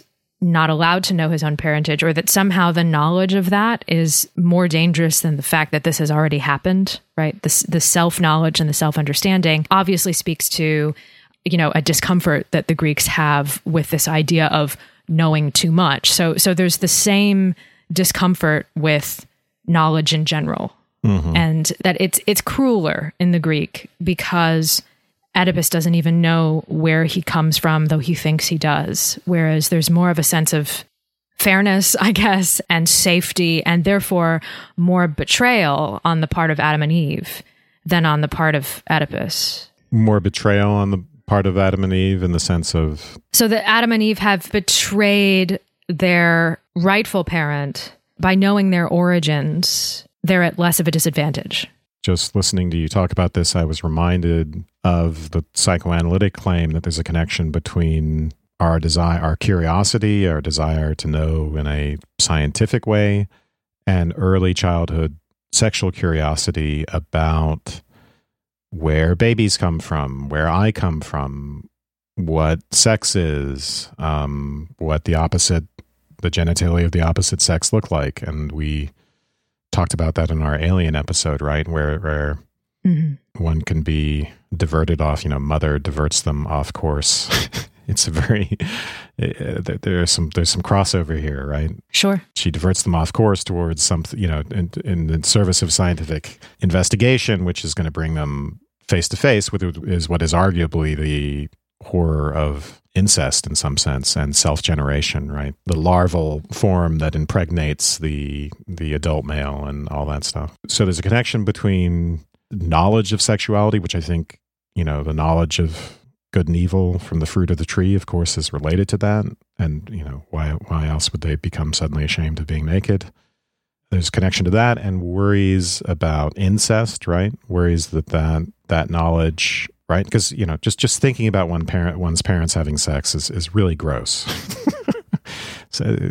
not allowed to know his own parentage, or that somehow the knowledge of that is more dangerous than the fact that this has already happened, right? The self-knowledge and the self-understanding obviously speaks to, a discomfort that the Greeks have with this idea of knowing too much. So there's the same discomfort with knowledge in general, and that it's crueler in the Greek because Oedipus doesn't even know where he comes from, though he thinks he does. Whereas there's more of a sense of fairness, I guess, and safety, and therefore more betrayal on the part of Adam and Eve than on the part of Oedipus. More betrayal on the part of Adam and Eve in the sense of... So that Adam and Eve have betrayed their rightful parent by knowing their origins. They're at less of a disadvantage. Just listening to you talk about this, I was reminded of the psychoanalytic claim that there's a connection between our desire, our curiosity, our desire to know in a scientific way, and early childhood sexual curiosity about where babies come from, where I come from, what sex is, what the genitalia of the opposite sex look like. And we talked about that in our alien episode, right? Where one can be diverted off, mother diverts them off course. It's a very, there's some crossover here, right? Sure. She diverts them off course towards something, in the service of scientific investigation, which is going to bring them face to face with what is arguably the horror of incest in some sense and self-generation, right? The larval form that impregnates the adult male and all that stuff. So there's a connection between knowledge of sexuality, which I think, the knowledge of good and evil from the fruit of the tree, of course, is related to that. And, why else would they become suddenly ashamed of being naked? There's a connection to that, and worries about incest, right? Worries that knowledge, right? Because, just thinking about one's parents having sex is really gross. So,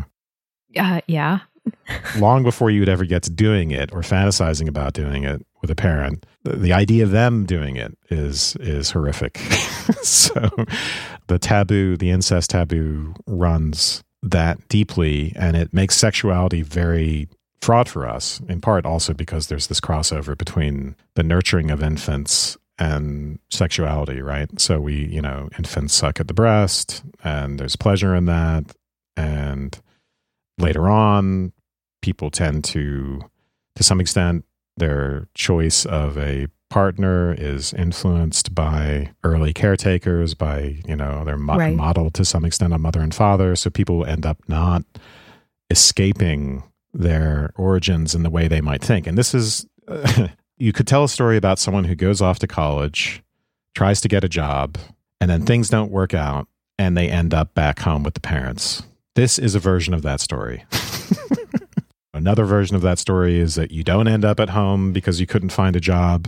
yeah. Long before you would ever get to doing it or fantasizing about doing it with a parent, the idea of them doing it is horrific. So the incest taboo runs that deeply, and it makes sexuality very fraught for us, in part also because there's this crossover between the nurturing of infants and sexuality, right? So infants suck at the breast, and there's pleasure in that. And later on, people tend to some extent, their choice of a partner is influenced by early caretakers, by, they're modeled to some extent on mother and father. So people end up not escaping their origins in the way they might think. And this is, you could tell a story about someone who goes off to college, tries to get a job, and then things don't work out, and they end up back home with the parents. This is a version of that story. Another version of that story is that you don't end up at home because you couldn't find a job.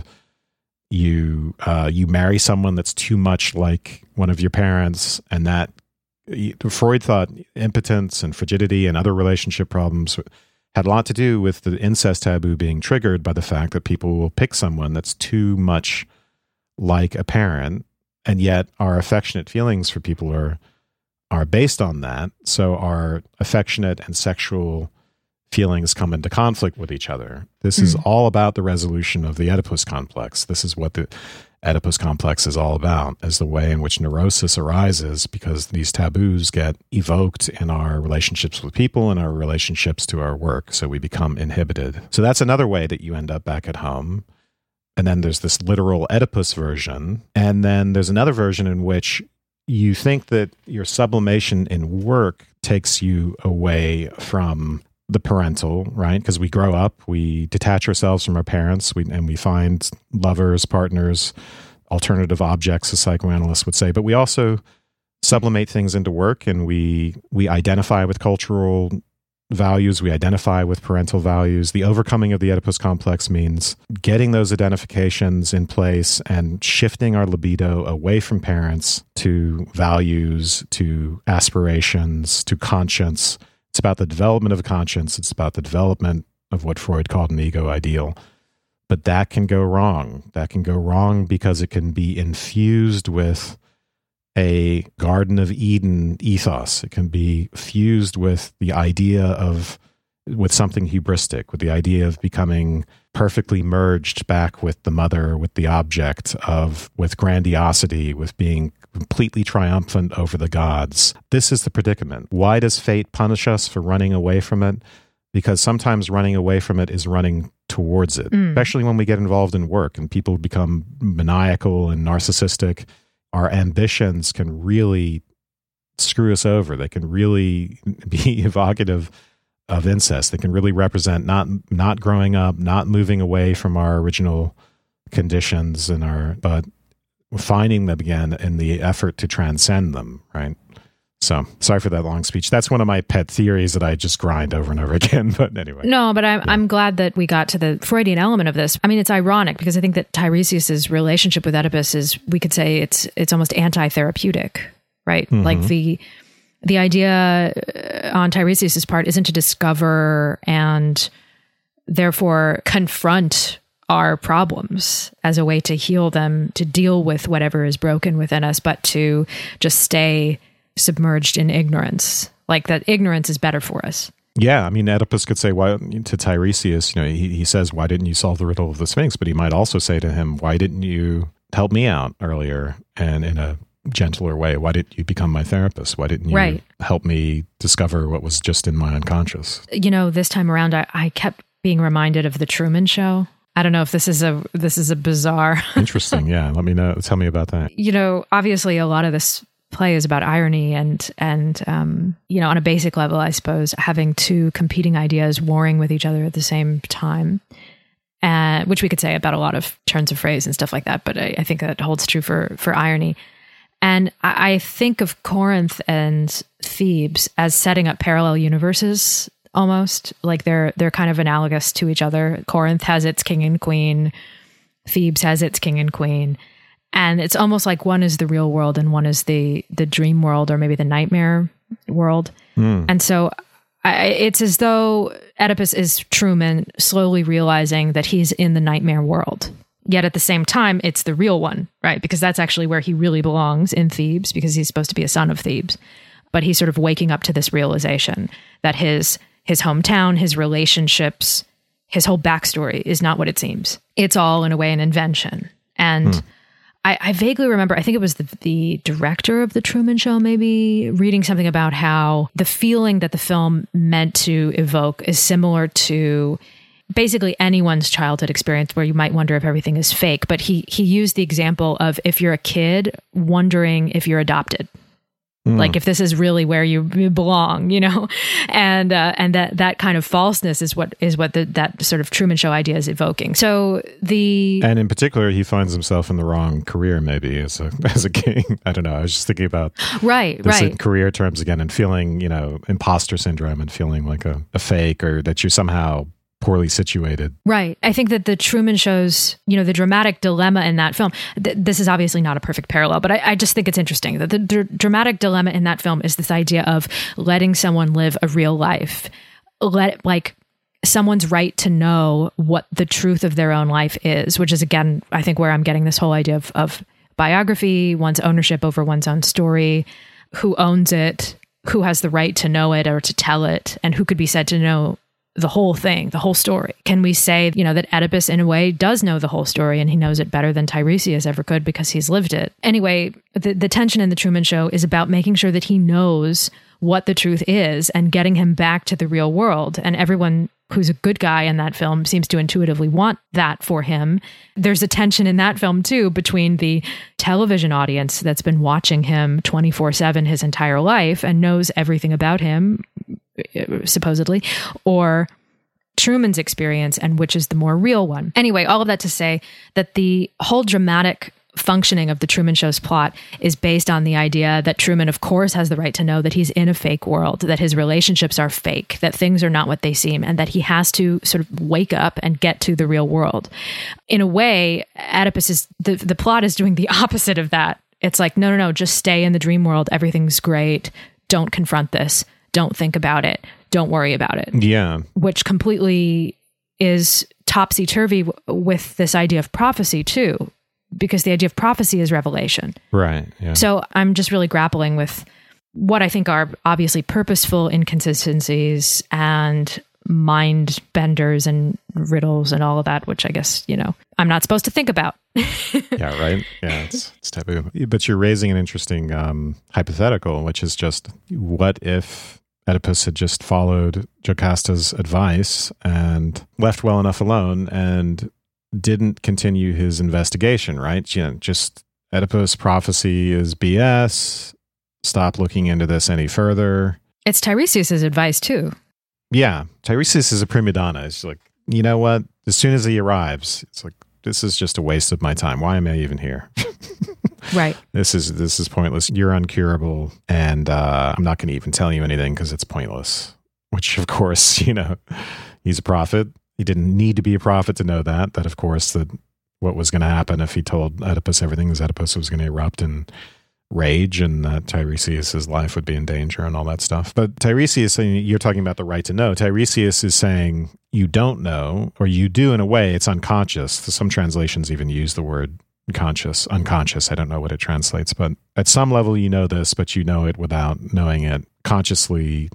You marry someone that's too much like one of your parents, and that Freud thought impotence and frigidity and other relationship problems had a lot to do with the incest taboo being triggered by the fact that people will pick someone that's too much like a parent, and yet our affectionate feelings for people are based on that. So our affectionate and sexual feelings come into conflict with each other. This is all about the resolution of the Oedipus complex. This is what the Oedipus complex is all about, as the way in which neurosis arises because these taboos get evoked in our relationships with people and our relationships to our work. So we become inhibited. So that's another way that you end up back at home. And then there's this literal Oedipus version. And then there's another version in which you think that your sublimation in work takes you away from the parental, right? Because we grow up, we detach ourselves from our parents, and we find lovers, partners, alternative objects, as psychoanalysts would say. But we also sublimate things into work, and we identify with cultural values, we identify with parental values. The overcoming of the Oedipus complex means getting those identifications in place and shifting our libido away from parents to values, to aspirations, to conscience. It's about the development of conscience. It's about the development of what Freud called an ego ideal. But that can go wrong. That can go wrong because it can be infused with a Garden of Eden ethos. It can be fused with the idea of, with something hubristic, with the idea of becoming perfectly merged back with the mother, with the object of, with grandiosity, with being completely triumphant over the gods. This is the predicament. Why does fate punish us for running away from it? Because sometimes running away from it is running towards it, especially when we get involved in work and people become maniacal and narcissistic. Our ambitions can really screw us over. They can really be evocative of incest. They can really represent not growing up, not moving away from our original conditions but finding them again in the effort to transcend them, right? So sorry for that long speech. That's one of my pet theories that I just grind over and over again. But anyway. No, but I'm glad that we got to the Freudian element of this. I mean, it's ironic because I think that Tiresias's relationship with Oedipus is, we could say it's almost anti-therapeutic, right? Mm-hmm. Like the idea on Tiresias's part isn't to discover and therefore confront our problems as a way to heal them, to deal with whatever is broken within us, but to just stay submerged in ignorance. Like that ignorance is better for us. Yeah, I mean, Oedipus could say to Tiresias, he says, why didn't you solve the riddle of the Sphinx? But he might also say to him, why didn't you help me out earlier and in a gentler way? Why didn't you become my therapist? Why didn't you help me discover what was just in my unconscious? This time around, I kept being reminded of The Truman Show. I don't know if this is a bizarre... Interesting, yeah. Let me know. Tell me about that. Obviously a lot of this play is about irony and on a basic level, I suppose, having two competing ideas warring with each other at the same time, which we could say about a lot of turns of phrase and stuff like that. But I think that holds true for irony. And I think of Corinth and Thebes as setting up parallel universes, almost like they're kind of analogous to each other. Corinth has its king and queen. Thebes has its king and queen. And it's almost like one is the real world and one is the dream world, or maybe the nightmare world. And so it's as though Oedipus is Truman slowly realizing that he's in the nightmare world. Yet at the same time, it's the real one, right? Because that's actually where he really belongs, in Thebes, because he's supposed to be a son of Thebes. But he's sort of waking up to this realization that his hometown, his relationships, his whole backstory is not what it seems. It's all, in a way, an invention. And I vaguely remember, I think it was the director of The Truman Show maybe, reading something about how the feeling that the film meant to evoke is similar to basically anyone's childhood experience where you might wonder if everything is fake. But he used the example of if you're a kid wondering if you're adopted. Like if this is really where you belong, and that kind of falseness is what that sort of Truman Show idea is evoking. So and in particular, he finds himself in the wrong career, maybe as a king. I don't know. I was just thinking about this in career terms again, and feeling imposter syndrome and feeling like a fake, or that you're somehow poorly situated. Right. I think that the Truman Show's, the dramatic dilemma in that film, this is obviously not a perfect parallel, but I just think it's interesting that the dramatic dilemma in that film is this idea of letting someone live a real life, like someone's right to know what the truth of their own life is, which is, again, I think where I'm getting this whole idea of biography, one's ownership over one's own story, who owns it, who has the right to know it or to tell it, and who could be said to know the whole thing, the whole story. Can we say, that Oedipus in a way does know the whole story, and he knows it better than Tiresias ever could because he's lived it? Anyway, the tension in The Truman Show is about making sure that he knows what the truth is and getting him back to the real world. And everyone who's a good guy in that film seems to intuitively want that for him. There's a tension in that film too between the television audience that's been watching him 24/7 his entire life and knows everything about him, supposedly, or Truman's experience, and which is the more real one. Anyway, all of that to say that the whole dramatic functioning of the Truman Show's plot is based on the idea that Truman, of course, has the right to know that he's in a fake world, that his relationships are fake, that things are not what they seem, and that he has to sort of wake up and get to the real world. In a way, Oedipus is, the plot is doing the opposite of that. It's like, no, just stay in the dream world. Everything's great. Don't confront this. Don't think about it. Don't worry about it. Yeah. Which completely is topsy-turvy with this idea of prophecy too. because the idea of prophecy is revelation. Right. Yeah. So I'm just really grappling with what I think are obviously purposeful inconsistencies and mind benders and riddles and all of that, which I guess, I'm not supposed to think about. Yeah, right. Yeah, it's taboo. But you're raising an interesting hypothetical, which is just, what if Oedipus had just followed Jocasta's advice and left well enough alone and didn't continue his investigation, right? Just Oedipus prophecy is BS. Stop looking into this any further. It's Tiresias' advice too. Yeah. Tiresias is a prima donna. It's like, you know what? As soon as he arrives, it's like, this is just a waste of my time. Why am I even here? Right. This is pointless. You're uncurable. And I'm not going to even tell you anything because it's pointless. Which, of course, he's a prophet. He didn't need to be a prophet to know that of course, that what was going to happen if he told Oedipus everything is Oedipus was going to erupt in rage and that Tiresias' life would be in danger and all that stuff. But Tiresias, you're talking about the right to know. Tiresias is saying you don't know, or you do in a way, it's unconscious. Some translations even use the word unconscious. I don't know what it translates, but at some level you know this, but you know it without knowing it consciously,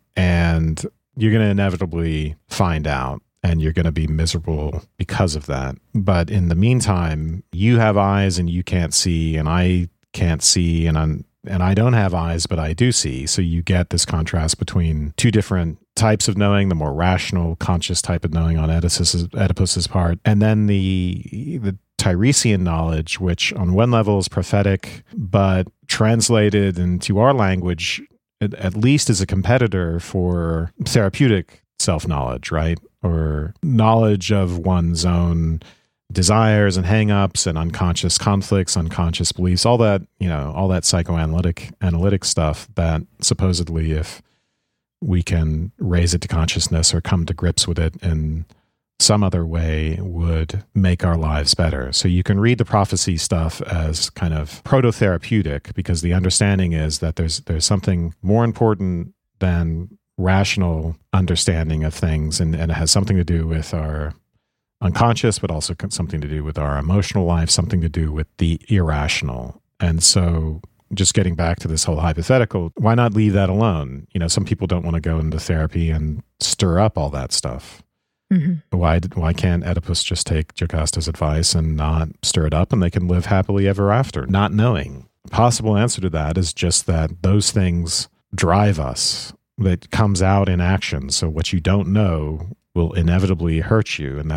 and you're going to inevitably find out. And you're going to be miserable because of that. But in the meantime, you have eyes and you can't see, and I can't see, and I don't have eyes, but I do see. So you get this contrast between two different types of knowing: the more rational, conscious type of knowing on Oedipus's part, and then the Tiresian knowledge, which on one level is prophetic, but translated into our language, at least as a competitor for therapeutic self-knowledge, right? Or knowledge of one's own desires and hang-ups and unconscious conflicts, unconscious beliefs, all that, all that analytic stuff that supposedly, if we can raise it to consciousness or come to grips with it in some other way, would make our lives better. So you can read the prophecy stuff as kind of proto-therapeutic, because the understanding is that there's something more important than rational understanding of things, and it has something to do with our unconscious, but also something to do with our emotional life, something to do with the irrational. And so just getting back to this whole hypothetical, why not leave that alone? Some people don't want to go into therapy and stir up all that stuff. Mm-hmm. Why can't Oedipus just take Jocasta's advice and not stir it up, and they can live happily ever after, not knowing? The possible answer to that is just that those things drive us. That comes out in action. So what you don't know will inevitably hurt you. And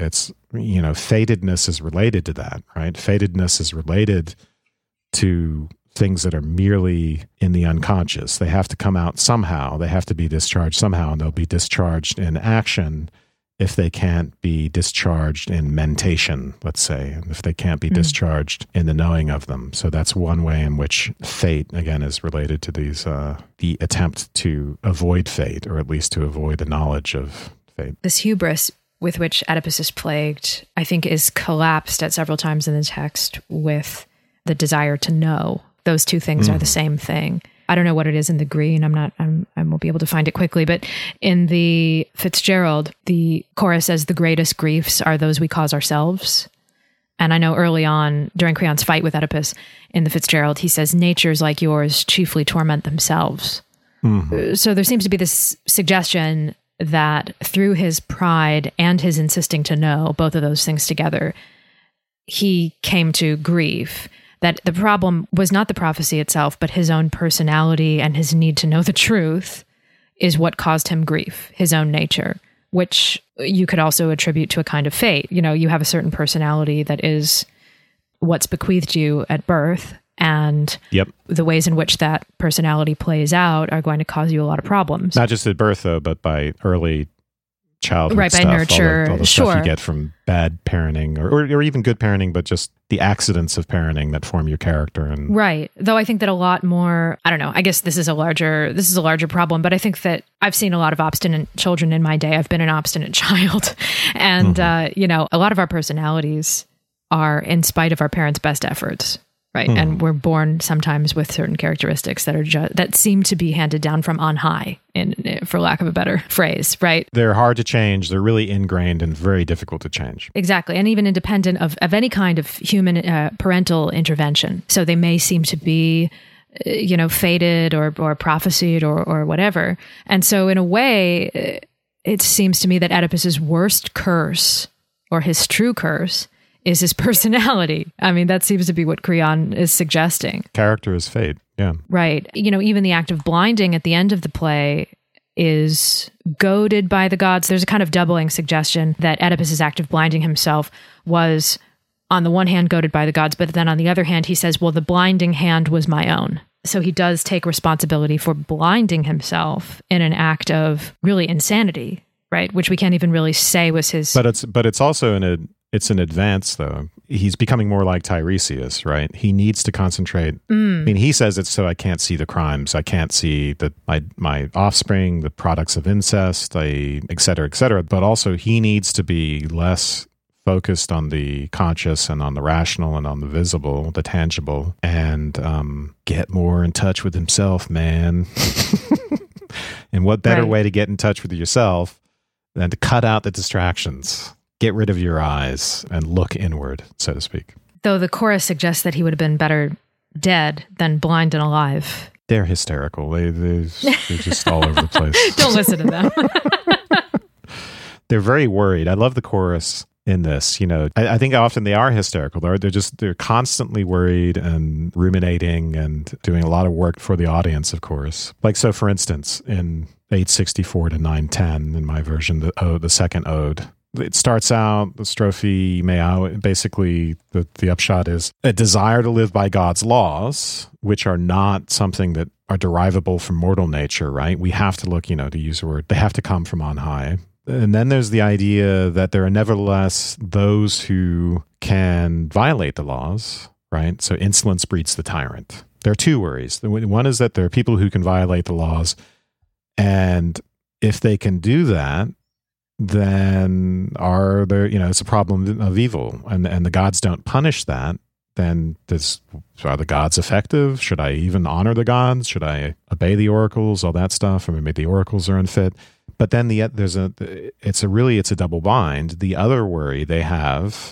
fatedness is related to that, right? Fatedness is related to things that are merely in the unconscious. They have to come out somehow. They have to be discharged somehow, and they'll be discharged in action if they can't be discharged in mentation, let's say, and if they can't be discharged in the knowing of them. So that's one way in which fate, again, is related to these, the attempt to avoid fate, or at least to avoid the knowledge of fate. This hubris with which Oedipus is plagued, I think, is collapsed at several times in the text with the desire to know. Those two things are the same thing. I don't know what it is in the Green. I won't be able to find it quickly, but in the Fitzgerald, the chorus says the greatest griefs are those we cause ourselves. And I know early on during Creon's fight with Oedipus in the Fitzgerald, he says, natures like yours chiefly torment themselves. Mm-hmm. So there seems to be this suggestion that through his pride and his insisting to know, both of those things together, he came to grief. That the problem was not the prophecy itself, but his own personality and his need to know the truth is what caused him grief, his own nature, which you could also attribute to a kind of fate. You have a certain personality that is what's bequeathed you at birth, and the ways in which that personality plays out are going to cause you a lot of problems. Not just at birth, though, but by early childhood right, stuff, by nurture, all the stuff you get from bad parenting or even good parenting, but just the accidents of parenting that form your character. And right. Though I think that a lot more, I don't know, I guess this is a larger problem, but I think that I've seen a lot of obstinate children in my day. I've been an obstinate child. And, a lot of our personalities are in spite of our parents' best efforts, right? And we're born sometimes with certain characteristics that are that seem to be handed down from on high, for lack of a better phrase, right? They're hard to change. They're really ingrained and very difficult to change. Exactly. And even independent of any kind of human parental intervention. So they may seem to be, fated or prophesied or whatever. And so in a way, it seems to me that Oedipus's worst curse, or his true curse, is his personality. I mean, that seems to be what Creon is suggesting. Character is fate, yeah. Right. Even the act of blinding at the end of the play is goaded by the gods. There's a kind of doubling suggestion that Oedipus's act of blinding himself was, on the one hand, goaded by the gods, but then on the other hand, he says, well, the blinding hand was my own. So he does take responsibility for blinding himself in an act of really insanity, right? Which we can't even really say was his... But it's also it's an advance, though. He's becoming more like Tiresias, right? He needs to concentrate. I mean, he says it's so I can't see the crimes. I can't see my offspring, the products of incest, et cetera, et cetera. But also he needs to be less focused on the conscious and on the rational and on the visible, the tangible, and get more in touch with himself, man. And what better way to get in touch with yourself than to cut out the distractions? Get rid of your eyes and look inward, so to speak. Though the chorus suggests that he would have been better dead than blind and alive. They're hysterical. They're just all over the place. Don't listen to them. They're very worried. I love the chorus in this. I think often they are hysterical. They're constantly worried and ruminating and doing a lot of work for the audience, of course. Like, so for instance, in 864 to 910, in my version, the second ode, it starts out, the strophe mea, basically the upshot is a desire to live by God's laws, which are not something that are derivable from mortal nature, right? We have to look, to use a word, they have to come from on high. And then there's the idea that there are nevertheless those who can violate the laws, right? So insolence breeds the tyrant. There are two worries. One is that there are people who can violate the laws, and if they can do that, then it's a problem of evil, and the gods don't punish that. Then are the gods effective? Should I even honor the gods? Should I obey the oracles? All that stuff. I mean, maybe the oracles are unfit. But then it's a double bind. The other worry they have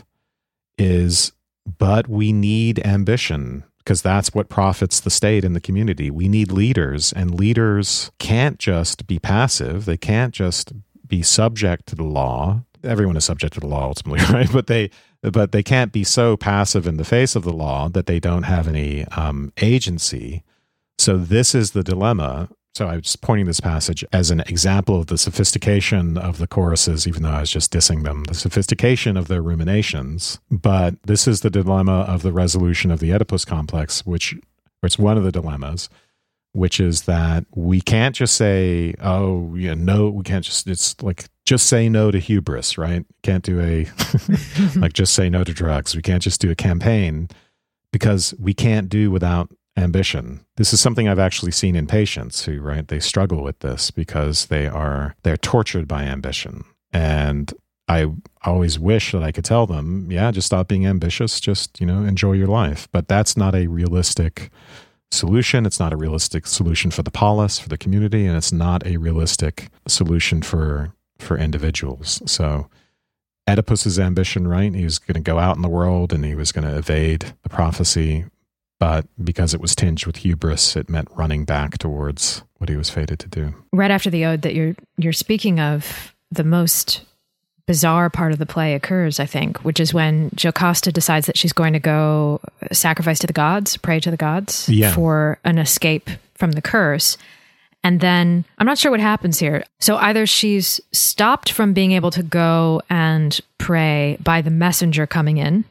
is, but we need ambition, because that's what profits the state and the community. We need leaders, and leaders can't just be passive. They can't just be subject to the law. Everyone is subject to the law ultimately, right? But they can't be so passive in the face of the law that they don't have any agency. So this is the dilemma. So I was pointing this passage as an example of the sophistication of the choruses, even though I was just dissing them, the sophistication of their ruminations. But this is the dilemma of the resolution of the Oedipus complex, which it's one of the dilemmas, which is that we can't just say, no, we can't just say no to hubris, right? Can't do just say no to drugs. We can't just do a campaign, because we can't do without ambition. This is something I've actually seen in patients who, right, they struggle with this because they're tortured by ambition. And I always wish that I could tell them, just stop being ambitious, just, enjoy your life. But that's not a realistic solution. It's not a realistic solution for the polis, for the community, and it's not a realistic solution for individuals. So Oedipus's ambition, right? He was going to go out in the world and he was going to evade the prophecy, but because it was tinged with hubris, it meant running back towards what he was fated to do. Right after the ode that you're speaking of, the most bizarre part of the play occurs, I think, which is when Jocasta decides that she's going to go sacrifice to the gods, pray to the gods for an escape from the curse. And then I'm not sure what happens here. So either she's stopped from being able to go and pray by the messenger coming in,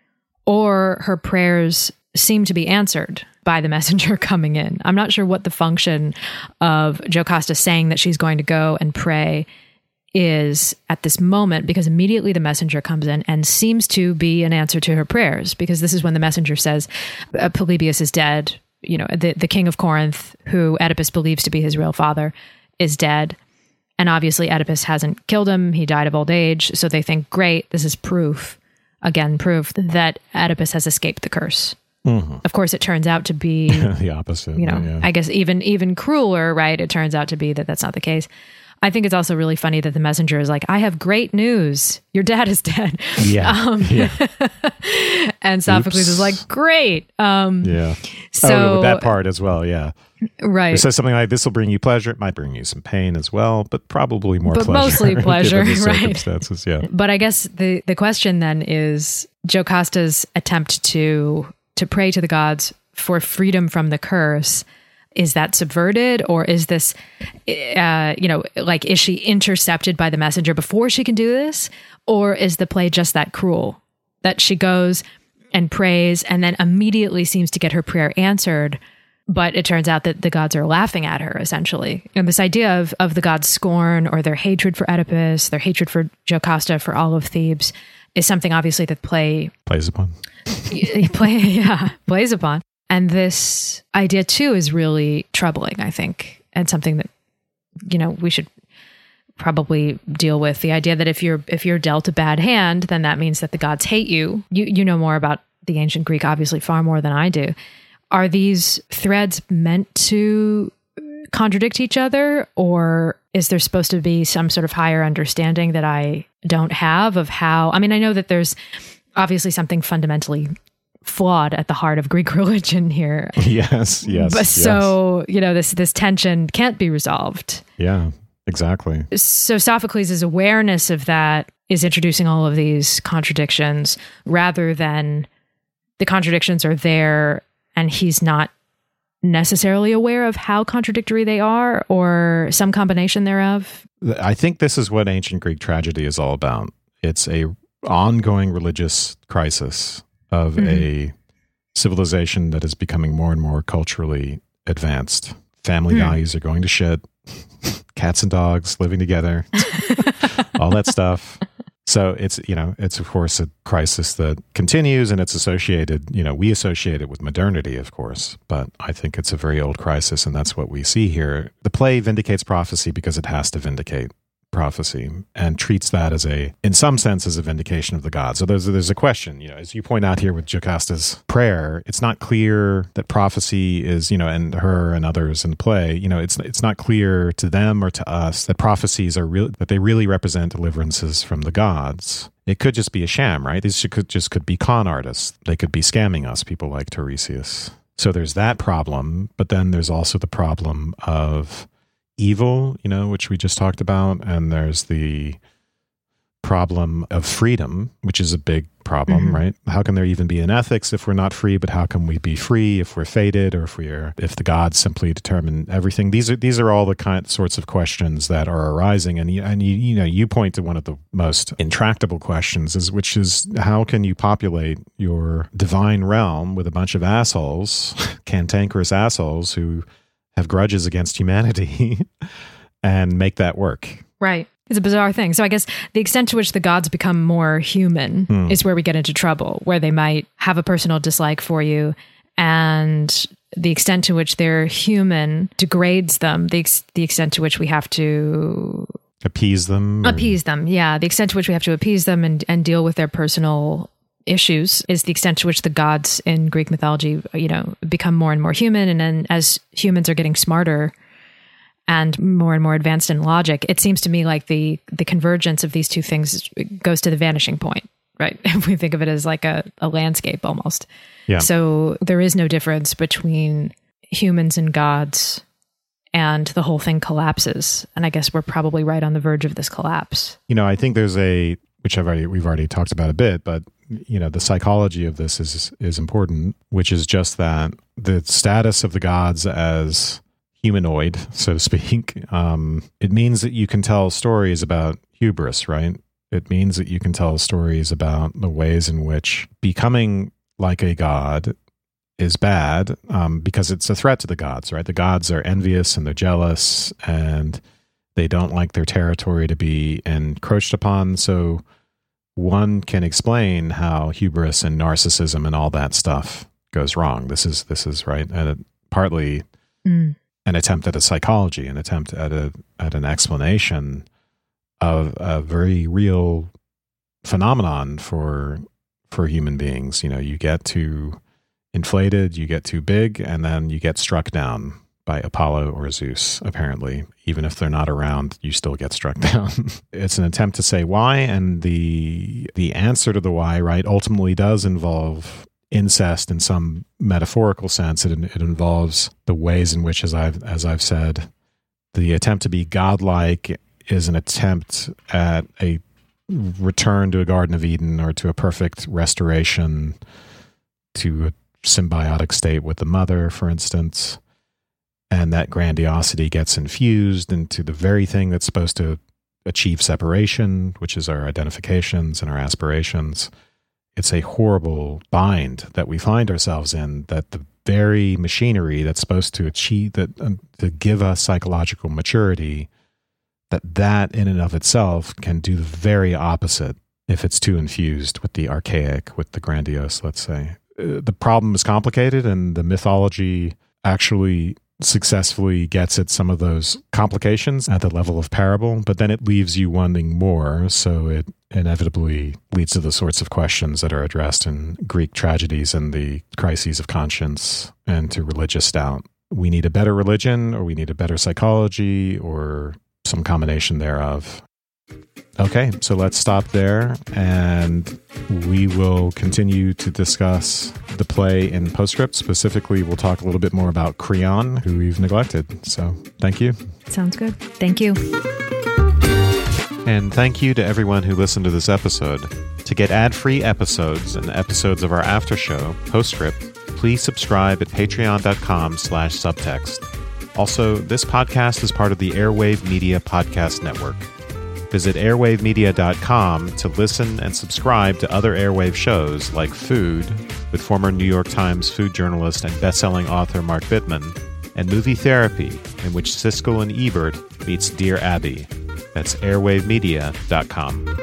or her prayers seem to be answered by the messenger coming in. I'm not sure what the function of Jocasta saying that she's going to go and pray is at this moment, because immediately the messenger comes in and seems to be an answer to her prayers, because this is when the messenger says Polybius is dead. The king of Corinth, who Oedipus believes to be his real father, is dead. And obviously Oedipus hasn't killed him. He died of old age. So they think, great, this is proof that Oedipus has escaped the curse. Of course, it turns out to be the opposite. I guess even crueler, right? It turns out to be that that's not the case. I think it's also really funny that the messenger is like, I have great news. Your dad is dead. Yeah. And Sophocles is like, great. So with that part as well. Yeah. Right. It says something like, this will bring you pleasure. It might bring you some pain as well, but probably more pleasure. Mostly pleasure, given the right? Circumstances, yeah. But I guess the question then is Jocasta's attempt to pray to the gods for freedom from the curse. Is that subverted, or is this, is she intercepted by the messenger before she can do this? Or is the play just that cruel that she goes and prays and then immediately seems to get her prayer answered? But it turns out that the gods are laughing at her, essentially. And this idea of the gods' scorn or their hatred for Oedipus, their hatred for Jocasta, for all of Thebes, is something obviously that play plays upon. Plays upon. And this idea too is really troubling, I think, and something that, we should probably deal with. The idea that if you're dealt a bad hand, then that means that the gods hate you. You know more about the ancient Greek, obviously, far more than I do. Are these threads meant to contradict each other, or is there supposed to be some sort of higher understanding that I don't have of how? I mean, I know that there's obviously something fundamentally flawed at the heart of Greek religion here. Yes. But so, this tension can't be resolved. Yeah, exactly. So Sophocles' awareness of that is introducing all of these contradictions, rather than the contradictions are there and he's not necessarily aware of how contradictory they are, or some combination thereof. I think this is what ancient Greek tragedy is all about. It's a ongoing religious crisis of a civilization that is becoming more and more culturally advanced. Family values are going to shit. Cats and dogs living together. All that stuff. So it's of course a crisis that continues, and it's associated, we associate it with modernity, of course, but I think it's a very old crisis, and that's what we see here. The play vindicates prophecy because it has to vindicate prophecy, and treats that in some sense, as a vindication of the gods. So there's a question, as you point out here with Jocasta's prayer, it's not clear that prophecy is, and her and others in the play, it's not clear to them or to us that prophecies are real, that they really represent deliverances from the gods. It could just be a sham, right? These could be con artists. They could be scamming us, people like Tiresias. So there's that problem, but then there's also the problem of evil, which we just talked about, and there's the problem of freedom, which is a big problem, right? How can there even be an ethics if we're not free? But how can we be free if we're fated, or if the gods simply determine everything? These are all the sorts of questions that are arising, and you point to one of the most intractable questions, which is how can you populate your divine realm with a bunch of assholes, cantankerous assholes who have grudges against humanity and make that work. Right. It's a bizarre thing. So I guess the extent to which the gods become more human is where we get into trouble, where they might have a personal dislike for you, and the extent to which they're human degrades them, the extent to which we have to appease them. Yeah. The extent to which we have to appease them and deal with their personal issues is the extent to which the gods in Greek mythology, become more and more human. And then as humans are getting smarter and more advanced in logic, it seems to me like the convergence of these two things goes to the vanishing point, right? If we think of it as like a landscape almost. Yeah. So there is no difference between humans and gods, and the whole thing collapses. And I guess we're probably right on the verge of this collapse. I think there's which we've already talked about a bit, but the psychology of this is important, which is just that the status of the gods as humanoid, so to speak, it means that you can tell stories about hubris, right? It means that you can tell stories about the ways in which becoming like a god is bad, because it's a threat to the gods, right? The gods are envious and they're jealous, and they don't like their territory to be encroached upon. So one can explain how hubris and narcissism and all that stuff goes wrong. This is right, and partly an attempt at a psychology, an attempt at an explanation of a very real phenomenon for human beings. You get to inflated, you get too big, and then you get struck down by Apollo or Zeus, apparently. Even if they're not around, you still get struck down. It's an attempt to say why, and the answer to the why, right, ultimately does involve incest in some metaphorical sense. It involves the ways in which, as I've said, the attempt to be godlike is an attempt at a return to a Garden of Eden or to a perfect restoration to a symbiotic state with the mother, for instance. And that grandiosity gets infused into the very thing that's supposed to achieve separation, which is our identifications and our aspirations. It's a horrible bind that we find ourselves in, that the very machinery that's supposed to achieve that, to give us psychological maturity, that in and of itself can do the very opposite if it's too infused with the archaic, with the grandiose, let's say. The problem is complicated, and the mythology actually successfully gets at some of those complications at the level of parable, but then it leaves you wanting more, so it inevitably leads to the sorts of questions that are addressed in Greek tragedies and the crises of conscience and to religious doubt. We need a better religion, or we need a better psychology, or some combination thereof. Okay, so let's stop there, and we will continue to discuss the play in Postscript. Specifically, we'll talk a little bit more about Creon, who we've neglected. So thank you. Sounds good. Thank you. And thank you to everyone who listened to this episode. To get ad-free episodes and episodes of our after show, Postscript, please subscribe at patreon.com/subtext. Also, this podcast is part of the Airwave Media Podcast Network. Visit airwavemedia.com to listen and subscribe to other Airwave shows like Food, with former New York Times food journalist and best-selling author Mark Bittman, and Movie Therapy, in which Siskel and Ebert meets Dear Abby. That's airwavemedia.com.